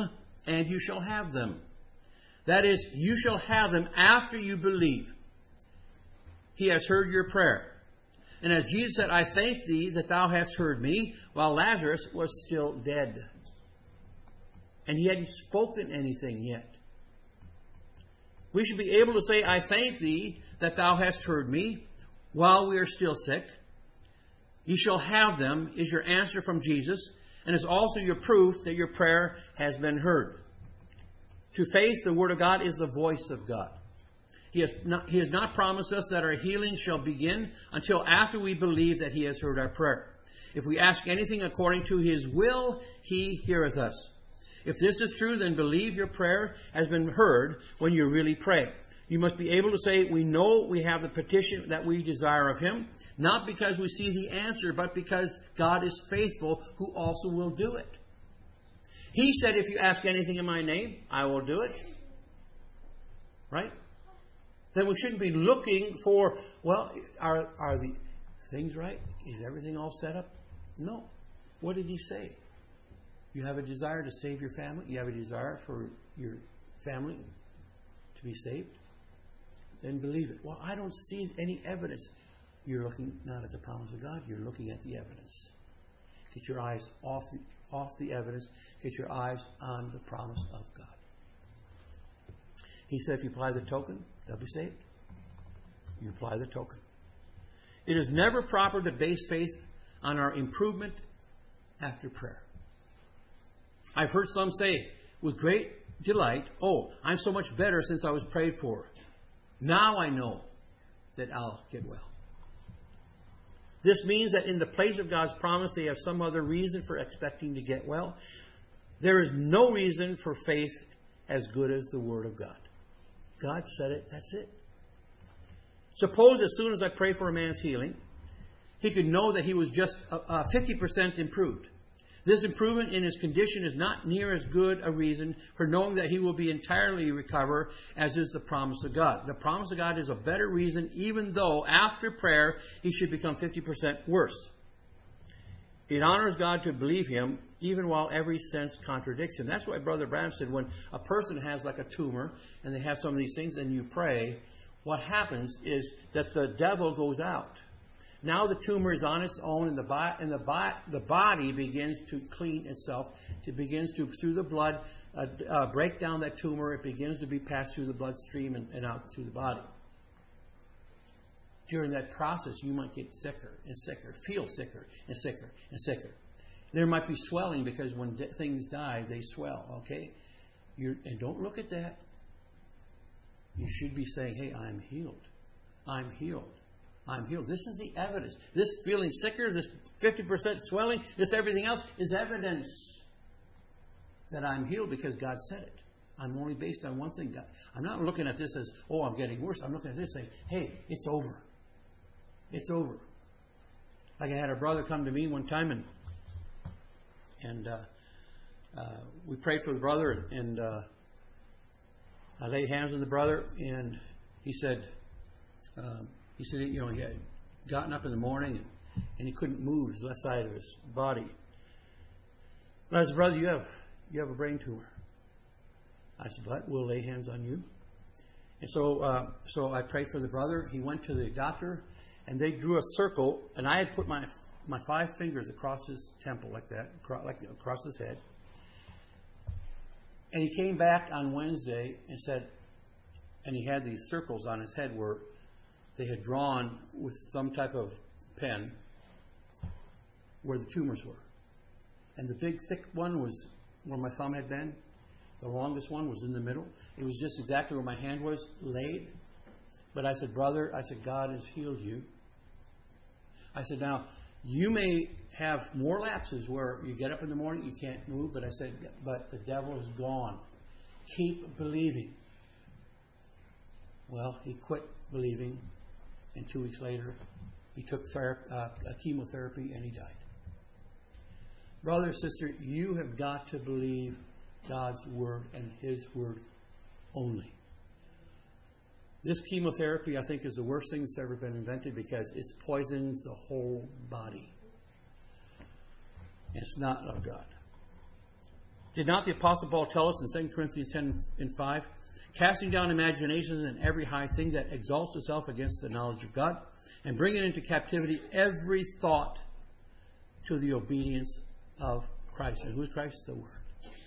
and you shall have them. That is, you shall have them after you believe. He has heard your prayer. And as Jesus said, I thank thee that thou hast heard me, while Lazarus was still dead. And he hadn't spoken anything yet. We should be able to say, I thank thee that thou hast heard me, while we are still sick. You shall have them is your answer from Jesus, and is also your proof that your prayer has been heard. To faith, the Word of God is the voice of God. He has not, he has not promised us that our healing shall begin until after we believe that He has heard our prayer. If we ask anything according to His will, He heareth us. If this is true, then believe your prayer has been heard when you really pray. You must be able to say, we know we have the petition that we desire of Him, not because we see the answer, but because God is faithful, who also will do it. He said, if you ask anything in my name, I will do it. Right? Then we shouldn't be looking for, well, are, are the things right? Is everything all set up? No. What did He say? You have a desire to save your family? You have a desire for your family to be saved? Then believe it. Well, I don't see any evidence. You're looking not at the promise of God, you're looking at the evidence. Get your eyes off the, off the evidence. Get your eyes on the promise of God. He said if you apply the token, they'll be saved. You apply the token. It is never proper to base faith on our improvement after prayer. I've heard some say with great delight, oh, I'm so much better since I was prayed for. Now I know that I'll get well. This means that in the place of God's promise, they have some other reason for expecting to get well. There is no reason for faith as good as the Word of God. God said it, that's it. Suppose as soon as I pray for a man's healing, he could know that he was just uh, fifty percent improved. This improvement in his condition is not near as good a reason for knowing that he will be entirely recover as is the promise of God. The promise of God is a better reason, even though after prayer he should become fifty percent worse. It honors God to believe Him even while every sense contradicts Him. That's why Brother Branham said when a person has like a tumor and they have some of these things and you pray, what happens is that the devil goes out. Now the tumor is on its own, and the bo- and the, bo- the body begins to clean itself. It begins to, through the blood, uh, uh, break down that tumor. It begins to be passed through the bloodstream and, and out through the body. During that process, you might get sicker and sicker, feel sicker and sicker and sicker. There might be swelling because when de- things die, they swell. Okay, You're, and don't look at that. You should be saying, "Hey, I'm healed. I'm healed." I'm healed. This is the evidence. This feeling sicker, this fifty percent swelling, this everything else is evidence that I'm healed because God said it. I'm only based on one thing. God. I'm not looking at this as, oh, I'm getting worse. I'm looking at this saying, hey, it's over. It's over. Like I had a brother come to me one time and and uh, uh, we prayed for the brother and uh, I laid hands on the brother and he said, um, He said, you know, he had gotten up in the morning and, and he couldn't move his left side of his body. And I said, brother, you have you have a brain tumor. I said, but we'll lay hands on you. And so, uh, so I prayed for the brother. He went to the doctor, and they drew a circle, and I had put my my five fingers across his temple like that, across, like across his head. And he came back on Wednesday and said, and he had these circles on his head where they had drawn with some type of pen where the tumors were. And the big thick one was where my thumb had been. The longest one was in the middle. It was just exactly where my hand was laid. But I said, brother, I said, God has healed you. I said, now, you may have more lapses where you get up in the morning, you can't move. But I said, but the devil is gone. Keep believing. Well, he quit believing. And two weeks later, he took ther- uh, chemotherapy and he died. Brother, sister, you have got to believe God's Word and His Word only. This chemotherapy, I think, is the worst thing that's ever been invented because it poisons the whole body. And it's not of God. Did not the Apostle Paul tell us in Second Corinthians ten and five, casting down imaginations and every high thing that exalts itself against the knowledge of God, and bringing into captivity every thought to the obedience of Christ. And who is Christ? The Word.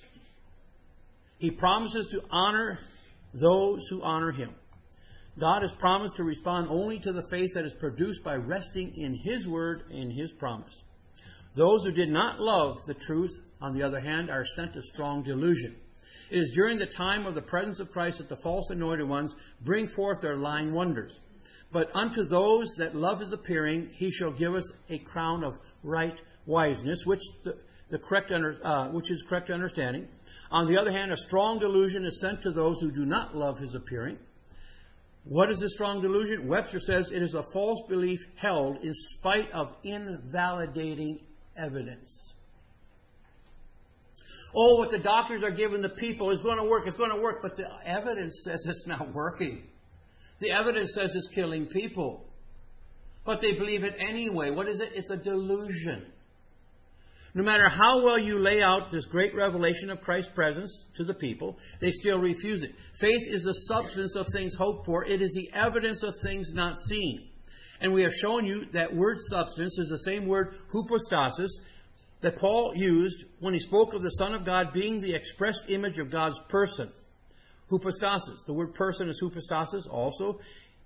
He promises to honor those who honor Him. God has promised to respond only to the faith that is produced by resting in His Word and His promise. Those who did not love the truth, on the other hand, are sent a strong delusion. It is during the time of the presence of Christ that the false anointed ones bring forth their lying wonders. But unto those that love His appearing, He shall give us a crown of right wiseness, which the, the correct under, uh, which is correct understanding. On the other hand, a strong delusion is sent to those who do not love His appearing. What is a strong delusion? Webster says it is a false belief held in spite of invalidating evidence. Oh, what the doctors are giving the people is going to work, it's going to work, but the evidence says it's not working. The evidence says it's killing people. But they believe it anyway. What is it? It's a delusion. No matter how well you lay out this great revelation of Christ's presence to the people, they still refuse it. Faith is the substance of things hoped for. It is the evidence of things not seen. And we have shown you that word substance is the same word hypostasis that Paul used when he spoke of the Son of God being the expressed image of God's person. Hypostasis. The word person is hypostasis also.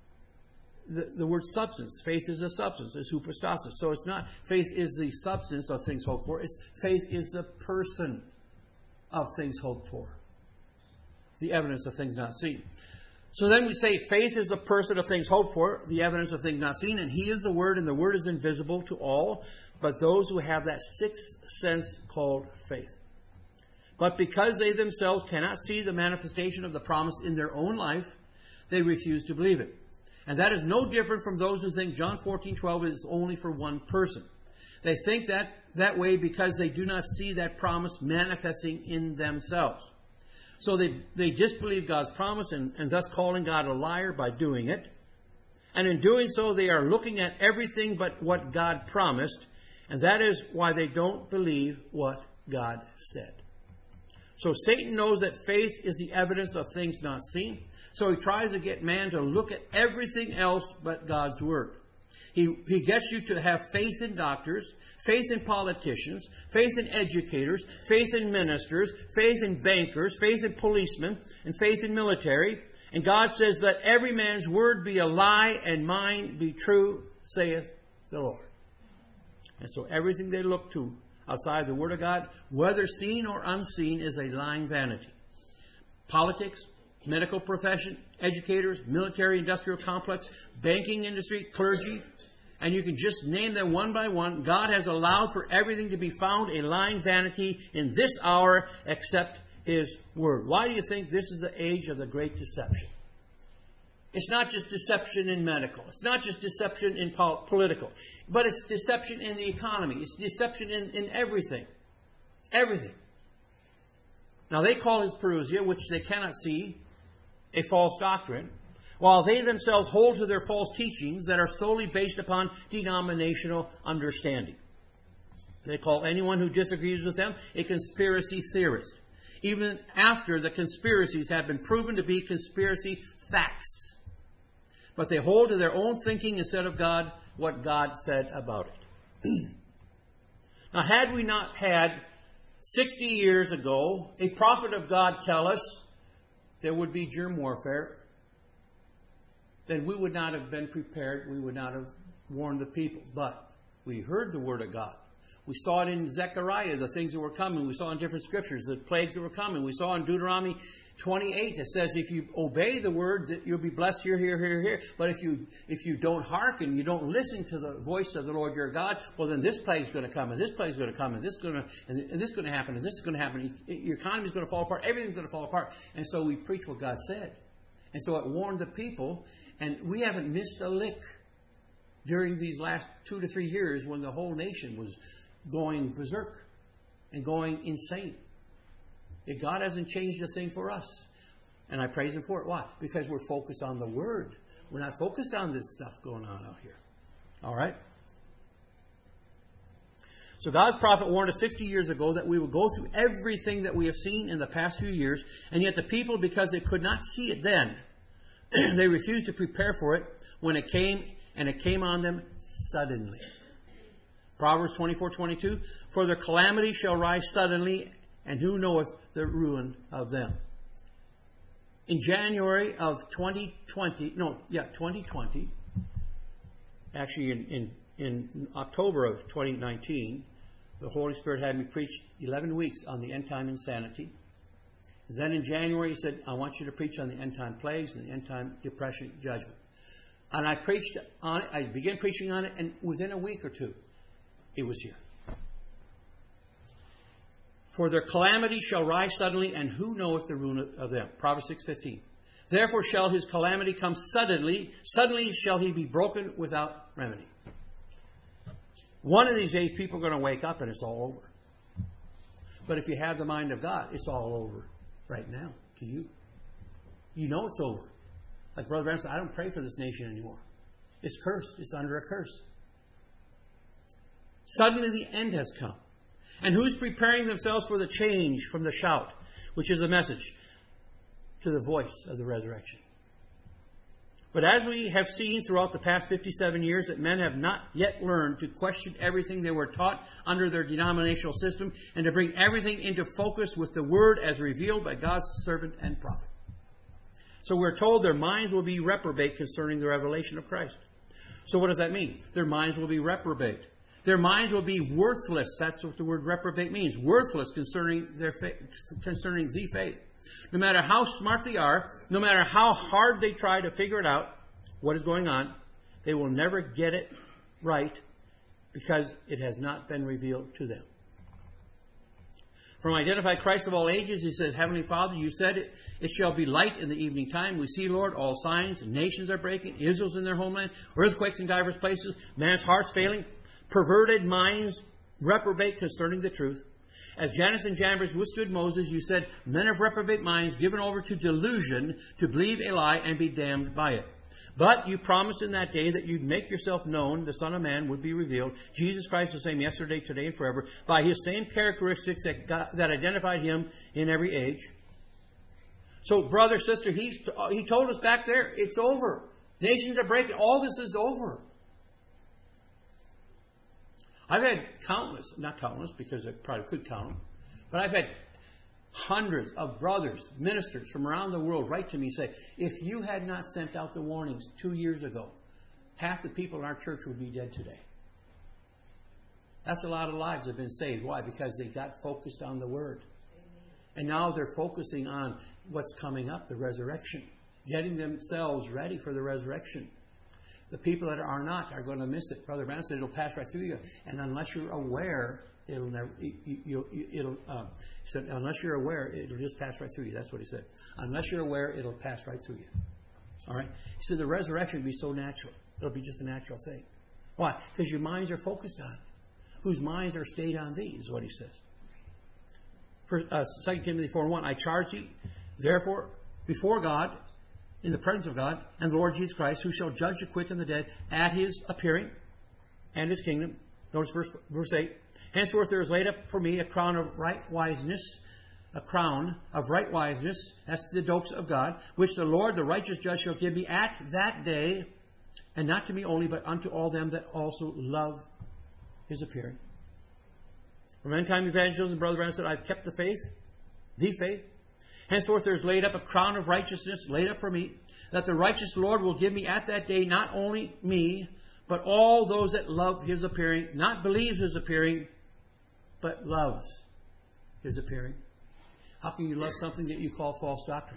The, the word substance. Faith is a substance. It's hypostasis. So it's not faith is the substance of things hoped for. It's faith is the person of things hoped for. The evidence of things not seen. So then we say faith is the person of things hoped for, the evidence of things not seen, and He is the Word, and the Word is invisible to all, but those who have that sixth sense called faith. But because they themselves cannot see the manifestation of the promise in their own life, they refuse to believe it. And that is no different from those who think John fourteen twelve is only for one person. They think that that way because they do not see that promise manifesting in themselves. So they, they disbelieve God's promise and, and thus calling God a liar by doing it. And in doing so, they are looking at everything but what God promised. And that is why they don't believe what God said. So Satan knows that faith is the evidence of things not seen. So he tries to get man to look at everything else but God's Word. He, he gets you to have faith in doctors, faith in politicians, faith in educators, faith in ministers, faith in bankers, faith in policemen, and faith in military. And God says, let every man's word be a lie and mine be true, saith the Lord. And so everything they look to outside the Word of God, whether seen or unseen, is a lying vanity. Politics, medical profession, educators, military industrial complex, banking industry, clergy, and you can just name them one by one. God has allowed for everything to be found a lying vanity in this hour except His Word. Why do you think this is the age of the great deception? It's not just deception in medical. It's not just deception in pol- political. But it's deception in the economy. It's deception in, in everything. Everything. Now they call His parousia, which they cannot see, a false doctrine, while they themselves hold to their false teachings that are solely based upon denominational understanding. They call anyone who disagrees with them a conspiracy theorist, even after the conspiracies have been proven to be conspiracy facts. But they hold to their own thinking instead of God, what God said about it. Now, had we not had sixty years ago a prophet of God tell us there would be germ warfare, then we would not have been prepared. We would not have warned the people. But we heard the Word of God. We saw it in Zechariah, the things that were coming. We saw in different scriptures the plagues that were coming. We saw in Deuteronomy twenty-eight, it says if you obey the Word, that you'll be blessed here, here, here, here. But if you if you don't hearken, you don't listen to the voice of the Lord your God, well then this plague's going to come, and this plague's going to come, and this is going to and this is going to happen, and this is going to happen. Your economy's going to fall apart. Everything's going to fall apart. And so we preach what God said. And so it warned the people, and we haven't missed a lick during these last two to three years when the whole nation was going berserk and going insane. If God hasn't changed a thing for us. And I praise Him for it. Why? Because we're focused on the Word. We're not focused on this stuff going on out here. All right? So God's prophet warned us sixty years ago that we would go through everything that we have seen in the past few years, and yet the people, because they could not see it then, they refused to prepare for it when it came, and it came on them suddenly. Proverbs twenty-four twenty-two, for their calamity shall rise suddenly, and who knoweth the ruin of them. In January of twenty twenty, no, yeah, twenty twenty, actually in, in, in October of twenty nineteen, the Holy Spirit had me preach eleven weeks on the end time insanity. Then in January he said, I want you to preach on the end time plagues and the end time depression judgment. And I preached on it, I began preaching on it, and within a week or two, it was here. For their calamity shall rise suddenly, and who knoweth the ruin of them? Proverbs six fifteen. Therefore shall his calamity come suddenly, suddenly shall he be broken without remedy. One of these days people are going to wake up and it's all over. But if you have the mind of God, it's all over right now to you. You know it's over. Like Brother Branham said, I don't pray for this nation anymore. It's cursed. It's under a curse. Suddenly the end has come. And who's preparing themselves for the change from the shout, which is a message, to the voice of the resurrection? But as we have seen throughout the past fifty-seven years, that men have not yet learned to question everything they were taught under their denominational system, and to bring everything into focus with the Word as revealed by God's servant and prophet. So we're told their minds will be reprobate concerning the revelation of Christ. So what does that mean? Their minds will be reprobate. Their minds will be worthless. That's what the word reprobate means. Worthless concerning their faith, concerning the faith. No matter how smart they are, no matter how hard they try to figure it out, what is going on, they will never get it right because it has not been revealed to them. From Identify Christ of All Ages, he says, Heavenly Father, you said it, it shall be light in the evening time. We see, Lord, all signs, nations are breaking, Israel's in their homeland, earthquakes in divers places, man's heart's failing, perverted minds reprobate concerning the truth. As Jannes and Jambres withstood Moses, you said, men of reprobate minds given over to delusion to believe a lie and be damned by it. But you promised in that day that you'd make yourself known, the Son of Man would be revealed. Jesus Christ the same yesterday, today, and forever, by his same characteristics that, got, that identified him in every age. So, brother, sister, he, he told us back there, it's over. Nations are breaking. All this is over. I've had countless, not countless because I probably could count them, but I've had hundreds of brothers, ministers from around the world write to me and say, if you had not sent out the warnings two years ago, half the people in our church would be dead today. That's a lot of lives have been saved. Why? Because they got focused on the Word. And now they're focusing on what's coming up, the resurrection, getting themselves ready for the resurrection. The people that are not are going to miss it. Brother Branham said it'll pass right through you. And unless you're aware, it'll never, you, you, you, it'll, um, he said, unless you're aware, it'll just pass right through you. That's what he said. Unless you're aware, it'll pass right through you. All right? He said the resurrection will be so natural. It'll be just a natural thing. Why? Because your minds are focused on it. Whose minds are stayed on thee, is what he says. For, uh, Second Timothy four one, I charge you, therefore, before God, in the presence of God, and the Lord Jesus Christ, who shall judge the quick and the dead at his appearing and his kingdom. Notice verse, verse eight. Henceforth there is laid up for me a crown of right wiseness, a crown of right wiseness, that's the dopes of God, which the Lord, the righteous judge, shall give me at that day, and not to me only, but unto all them that also love his appearing. From end time evangelism, Brother Branham said, I've kept the faith, the faith. Henceforth there is laid up a crown of righteousness, laid up for me, that the righteous Lord will give me at that day, not only me, but all those that love his appearing, not believes his appearing, but loves his appearing. How can you love something that you call false doctrine?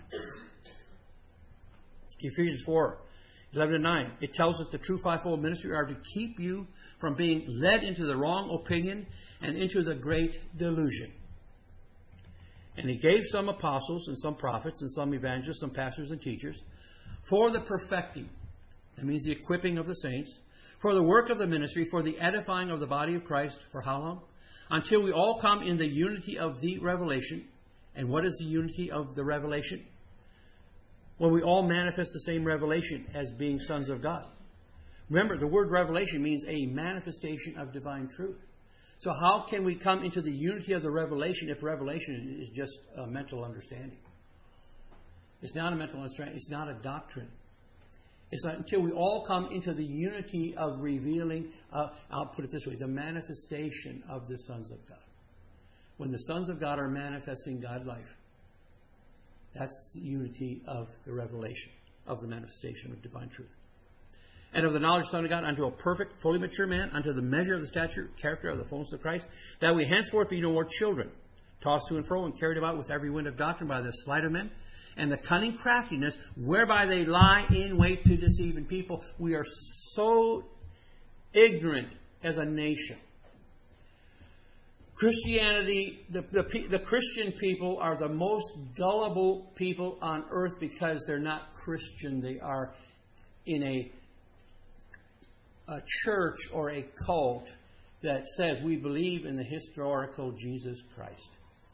Ephesians four, eleven and nine. It tells us the true fivefold ministry are to keep you from being led into the wrong opinion and into the great delusion. And he gave some apostles and some prophets and some evangelists, some pastors and teachers for the perfecting. That means the equipping of the saints. For the work of the ministry, for the edifying of the body of Christ. For how long? Until we all come in the unity of the revelation. And what is the unity of the revelation? When we all manifest the same revelation as being sons of God. Remember, the word revelation means a manifestation of divine truth. So how can we come into the unity of the revelation if revelation is just a mental understanding? It's not a mental understanding. It's not a doctrine. It's not until we all come into the unity of revealing, uh, I'll put it this way, the manifestation of the sons of God. When the sons of God are manifesting God life, that's the unity of the revelation, of the manifestation of divine truth. And of the knowledge of the Son of God, unto a perfect, fully mature man, unto the measure of the stature, character of the fullness of Christ, that we henceforth be no more children, tossed to and fro and carried about with every wind of doctrine by the sleight of men, and the cunning craftiness whereby they lie in wait to deceive in people. We are so ignorant as a nation. Christianity, the, the, the Christian people are the most gullible people on earth because they're not Christian. They are in a, a church or a cult that says we believe in the historical Jesus Christ.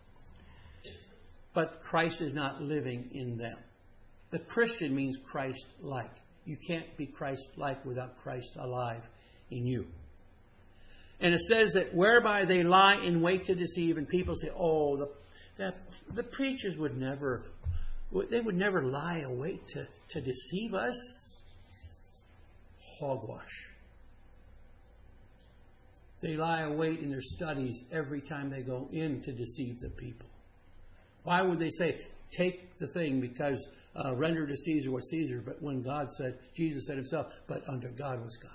But Christ is not living in them. The Christian means Christ-like. You can't be Christ-like without Christ alive in you. And it says that whereby they lie in wait to deceive, and people say, oh, the, that, the preachers would never, they would never lie await to, to deceive us. Hogwash. They lie await in their studies every time they go in to deceive the people. Why would they say, take the thing because uh, render to Caesar what Caesar, but when God said, Jesus said himself, but under God was God's.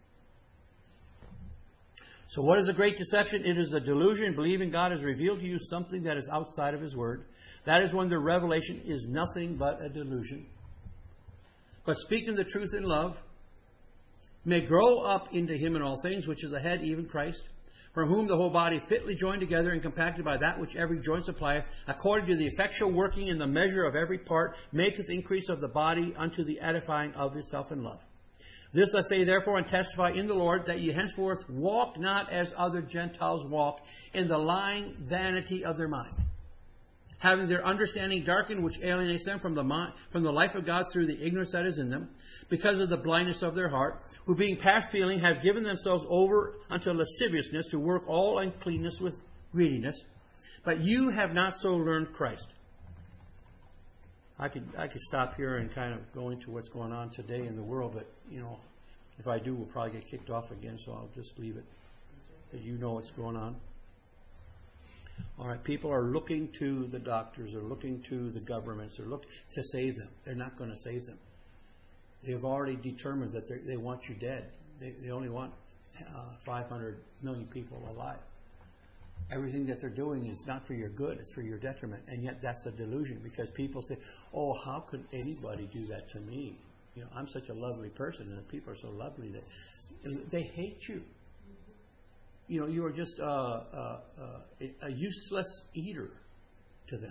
So what is a great deception? It is a delusion. Believing God has revealed to you something that is outside of his word. That is when the revelation is nothing but a delusion. But speaking the truth in love may grow up into him in all things, which is the head, even Christ, from whom the whole body fitly joined together and compacted by that which every joint supplieth, according to the effectual working in the measure of every part, maketh increase of the body unto the edifying of itself in love. This I say therefore and testify in the Lord, that ye henceforth walk not as other Gentiles walk, in the lying vanity of their mind, having their understanding darkened, which alienates them from the mind, from the life of God through the ignorance that is in them, because of the blindness of their heart, who being past feeling have given themselves over unto lasciviousness, to work all uncleanness with greediness. But you have not so learned Christ. I could I could stop here and kind of go into what's going on today in the world, but you know, if I do, we'll probably get kicked off again, so I'll just leave it. That you know what's going on. All right, people are looking to the doctors, they're looking to the governments, they're looking to save them. They're not going to save them. They've already determined that they want you dead. They, they only want uh, five hundred million people alive. Everything that they're doing is not for your good, it's for your detriment. And yet that's a delusion, because people say, oh, how could anybody do that to me? You know, I'm such a lovely person, and the people are so lovely that they hate you. You know, you are just uh, uh, uh, a useless eater to them.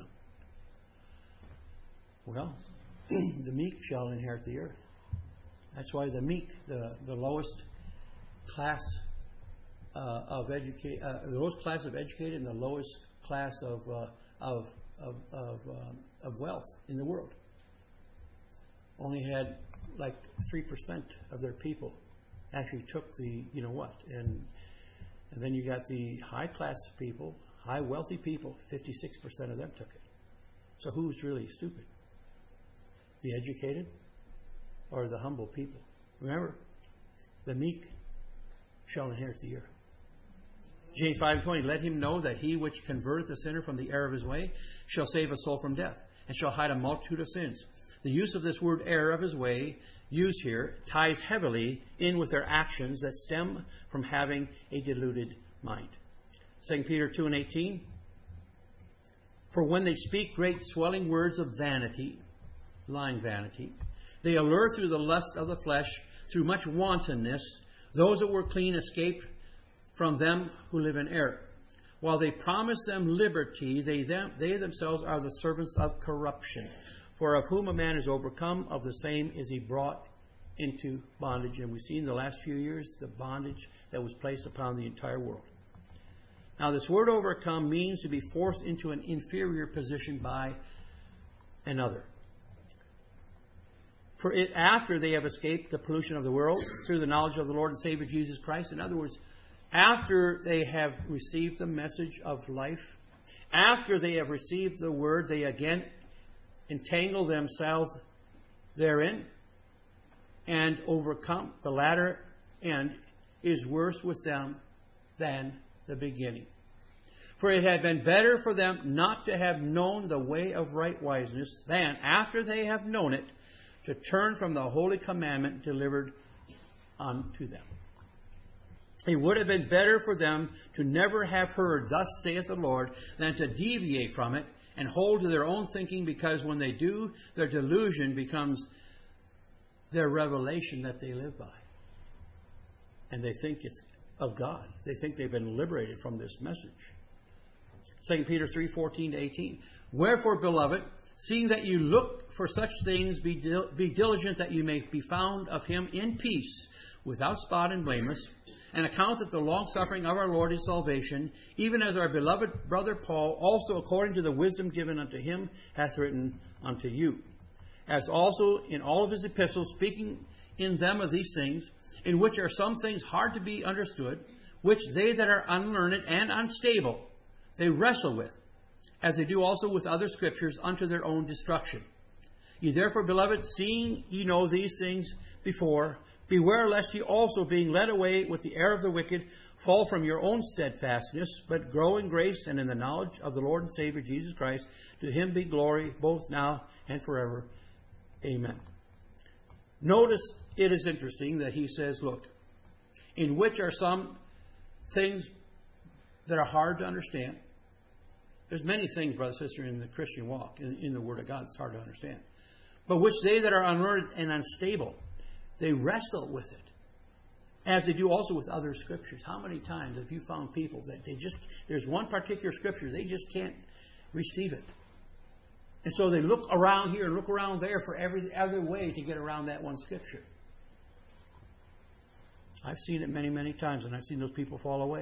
Well, the meek shall inherit the earth. That's why the meek, the, the lowest class uh, of educate, uh, the lowest class of educated, and the lowest class of uh, of of of, um, of wealth in the world, only had like three percent of their people actually took the you know what, and and then you got the high class people, high wealthy people, fifty-six percent of them took it. So who's really stupid? The educated or the humble people? Remember, the meek shall inherit the earth. James five twenty, let him know that he which converteth a sinner from the error of his way shall save a soul from death, and shall hide a multitude of sins. The use of this word error of his way, used here, ties heavily in with their actions that stem from having a deluded mind. Second Peter two and eighteen, for when they speak great swelling words of vanity, lying vanity, they allure through the lust of the flesh, through much wantonness, those that were clean escaped from them who live in error. While they promise them liberty, they, them, they themselves are the servants of corruption. For of whom a man is overcome, of the same is he brought into bondage. And we see in the last few years the bondage that was placed upon the entire world. Now this word overcome means to be forced into an inferior position by another. For it after they have escaped the pollution of the world through the knowledge of the Lord and Savior Jesus Christ. In other words, after they have received the message of life, after they have received the word, they again entangle themselves therein and overcome. The latter end is worse with them than the beginning. For it had been better for them not to have known the way of right wiseness than, after they have known it, to turn from the holy commandment delivered unto them. It would have been better for them to never have heard, thus saith the Lord, than to deviate from it and hold to their own thinking, because when they do, their delusion becomes their revelation that they live by. And they think it's of God. They think they've been liberated from this message. Second Peter three, fourteen to eighteen. Wherefore, beloved, seeing that you look for such things, be, dil- be diligent that you may be found of him in peace, without spot and blameless, and account that the long-suffering of our Lord is salvation, even as our beloved brother Paul, also according to the wisdom given unto him, hath written unto you. As also in all of his epistles, speaking in them of these things, in which are some things hard to be understood, which they that are unlearned and unstable, they wrestle with, as they do also with other scriptures, unto their own destruction. Ye therefore, beloved, seeing ye know these things before, beware lest ye also, being led away with the error of the wicked, fall from your own steadfastness, but grow in grace and in the knowledge of the Lord and Savior Jesus Christ. To him be glory both now and forever. Amen. Notice it is interesting that he says, look, in which are some things that are hard to understand. There's many things, brother, sister, in the Christian walk, in, in the Word of God, that's hard to understand. But which they that are unlearned and unstable, they wrestle with it, as they do also with other scriptures. How many times have you found people that they just, there's one particular scripture, they just can't receive it. And so they look around here and look around there for every other way to get around that one scripture. I've seen it many, many times, and I've seen those people fall away.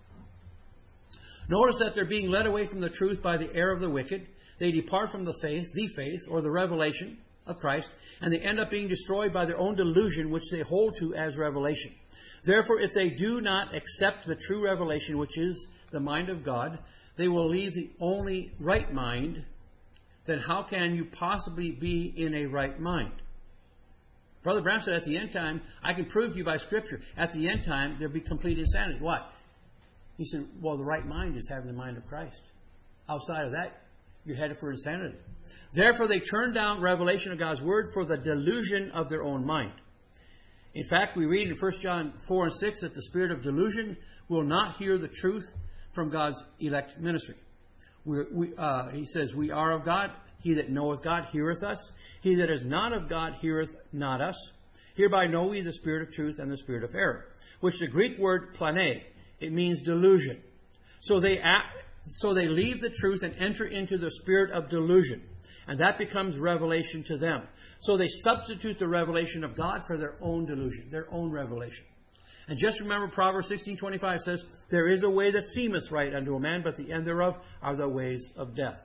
Notice that they're being led away from the truth by the error of the wicked. They depart from the faith, the faith, or the revelation of Christ, and they end up being destroyed by their own delusion, which they hold to as revelation. Therefore, if they do not accept the true revelation, which is the mind of God, they will leave the only right mind. Then how can you possibly be in a right mind? Brother Branham said at the end time, I can prove to you by Scripture, at the end time, there'll be complete insanity. Why? He said, well, the right mind is having the mind of Christ. Outside of that, you're headed for insanity. Therefore, they turn down revelation of God's Word for the delusion of their own mind. In fact, we read in First John four and six that the spirit of delusion will not hear the truth from God's elect ministry. We, we, uh, he says, we are of God. He that knoweth God heareth us. He that is not of God heareth not us. Hereby know we the spirit of truth and the spirit of error, which the Greek word plane, it means delusion. So they act, so they leave the truth and enter into the spirit of delusion. And that becomes revelation to them. So they substitute the revelation of God for their own delusion, their own revelation. And just remember Proverbs sixteen twenty-five says, there is a way that seemeth right unto a man, but the end thereof are the ways of death.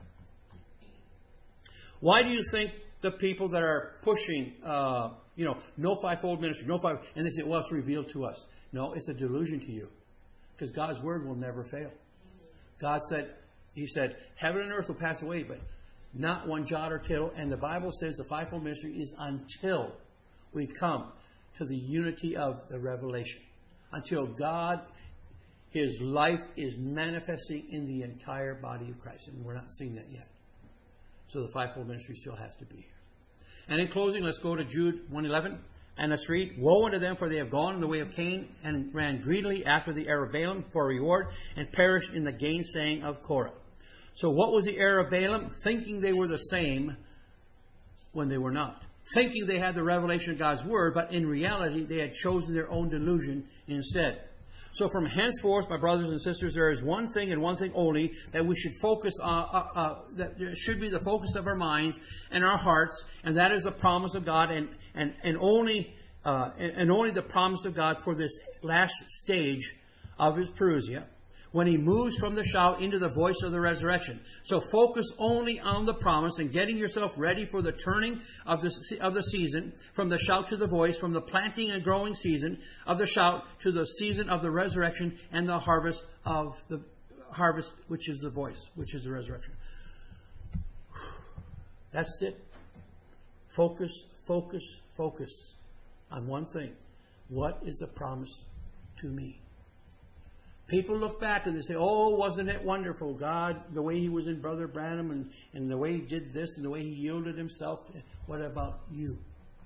Why do you think the people that are pushing, uh, you know, no fivefold ministry, no five, and they say, well, it's revealed to us. No, it's a delusion to you. Because God's word will never fail. God said, He said, heaven and earth will pass away, but not one jot or tittle. And the Bible says the fivefold ministry is until we come to the unity of the revelation. Until God, His life is manifesting in the entire body of Christ. And we're not seeing that yet. So the fivefold ministry still has to be here. And in closing, let's go to Jude one eleven. And let's read, woe unto them, for they have gone in the way of Cain, and ran greedily after the error of Balaam for a reward, and perished in the gainsaying of Korah. So what was the error of Balaam? Thinking they were the same when they were not. Thinking they had the revelation of God's word, but in reality they had chosen their own delusion instead. So from henceforth, my brothers and sisters, there is one thing and one thing only that we should focus on, uh, uh, that should be the focus of our minds and our hearts, and that is the promise of God, and and and only uh, and only the promise of God for this last stage of His parousia, when He moves from the shout into the voice of the resurrection. So focus only on the promise and getting yourself ready for the turning of the, of the season, from the shout to the voice, from the planting and growing season of the shout to the season of the resurrection and the harvest of the harvest, which is the voice, which is the resurrection. That's it. Focus, focus, focus on one thing. What is the promise to me? People look back and they say, oh, wasn't it wonderful, God, the way He was in Brother Branham and, and the way He did this and the way He yielded Himself. What about you?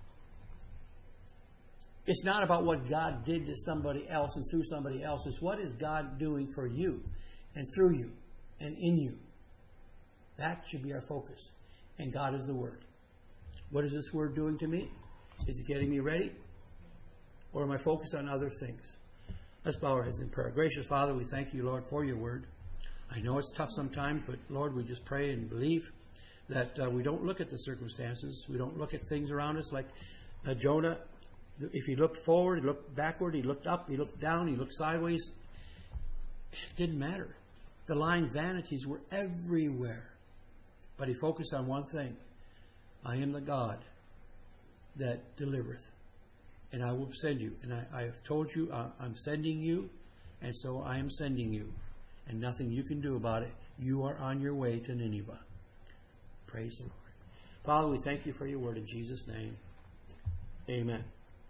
It's not about what God did to somebody else and through somebody else. It's what is God doing for you and through you and in you. That should be our focus. And God is the Word. What is this Word doing to me? Is it getting me ready? Or am I focused on other things? Let's bow our heads in prayer. Gracious Father, we thank You, Lord, for Your Word. I know it's tough sometimes, but Lord, we just pray and believe that uh, we don't look at the circumstances. We don't look at things around us like uh, Jonah. If he looked forward, he looked backward, he looked up, he looked down, he looked sideways. It didn't matter. The lying vanities were everywhere. But he focused on one thing. I am the God that delivereth. And I will send you. And I, I have told you uh, I'm sending you. And so I am sending you. And nothing you can do about it. You are on your way to Nineveh. Praise the Lord. Father, we thank You for Your Word in Jesus' name. Amen.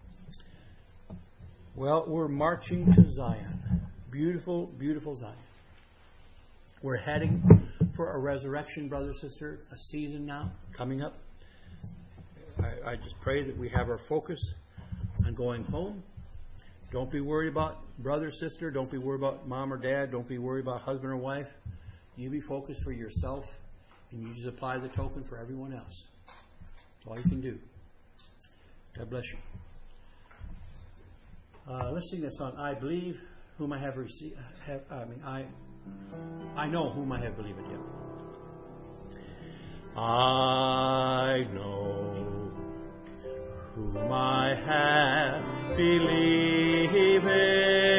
Well, we're marching to Zion. Beautiful, beautiful Zion. We're heading for a resurrection, brother, sister, a season now coming up. I, I just pray that we have our focus on going home. Don't be worried about brother, sister. Don't be worried about mom or dad. Don't be worried about husband or wife. You be focused for yourself, and you just apply the token for everyone else. That's all you can do. God bless you. Uh, let's sing this song. I believe whom I have received. Have, I mean, I. I know whom I have believed in. I know whom I have believed in.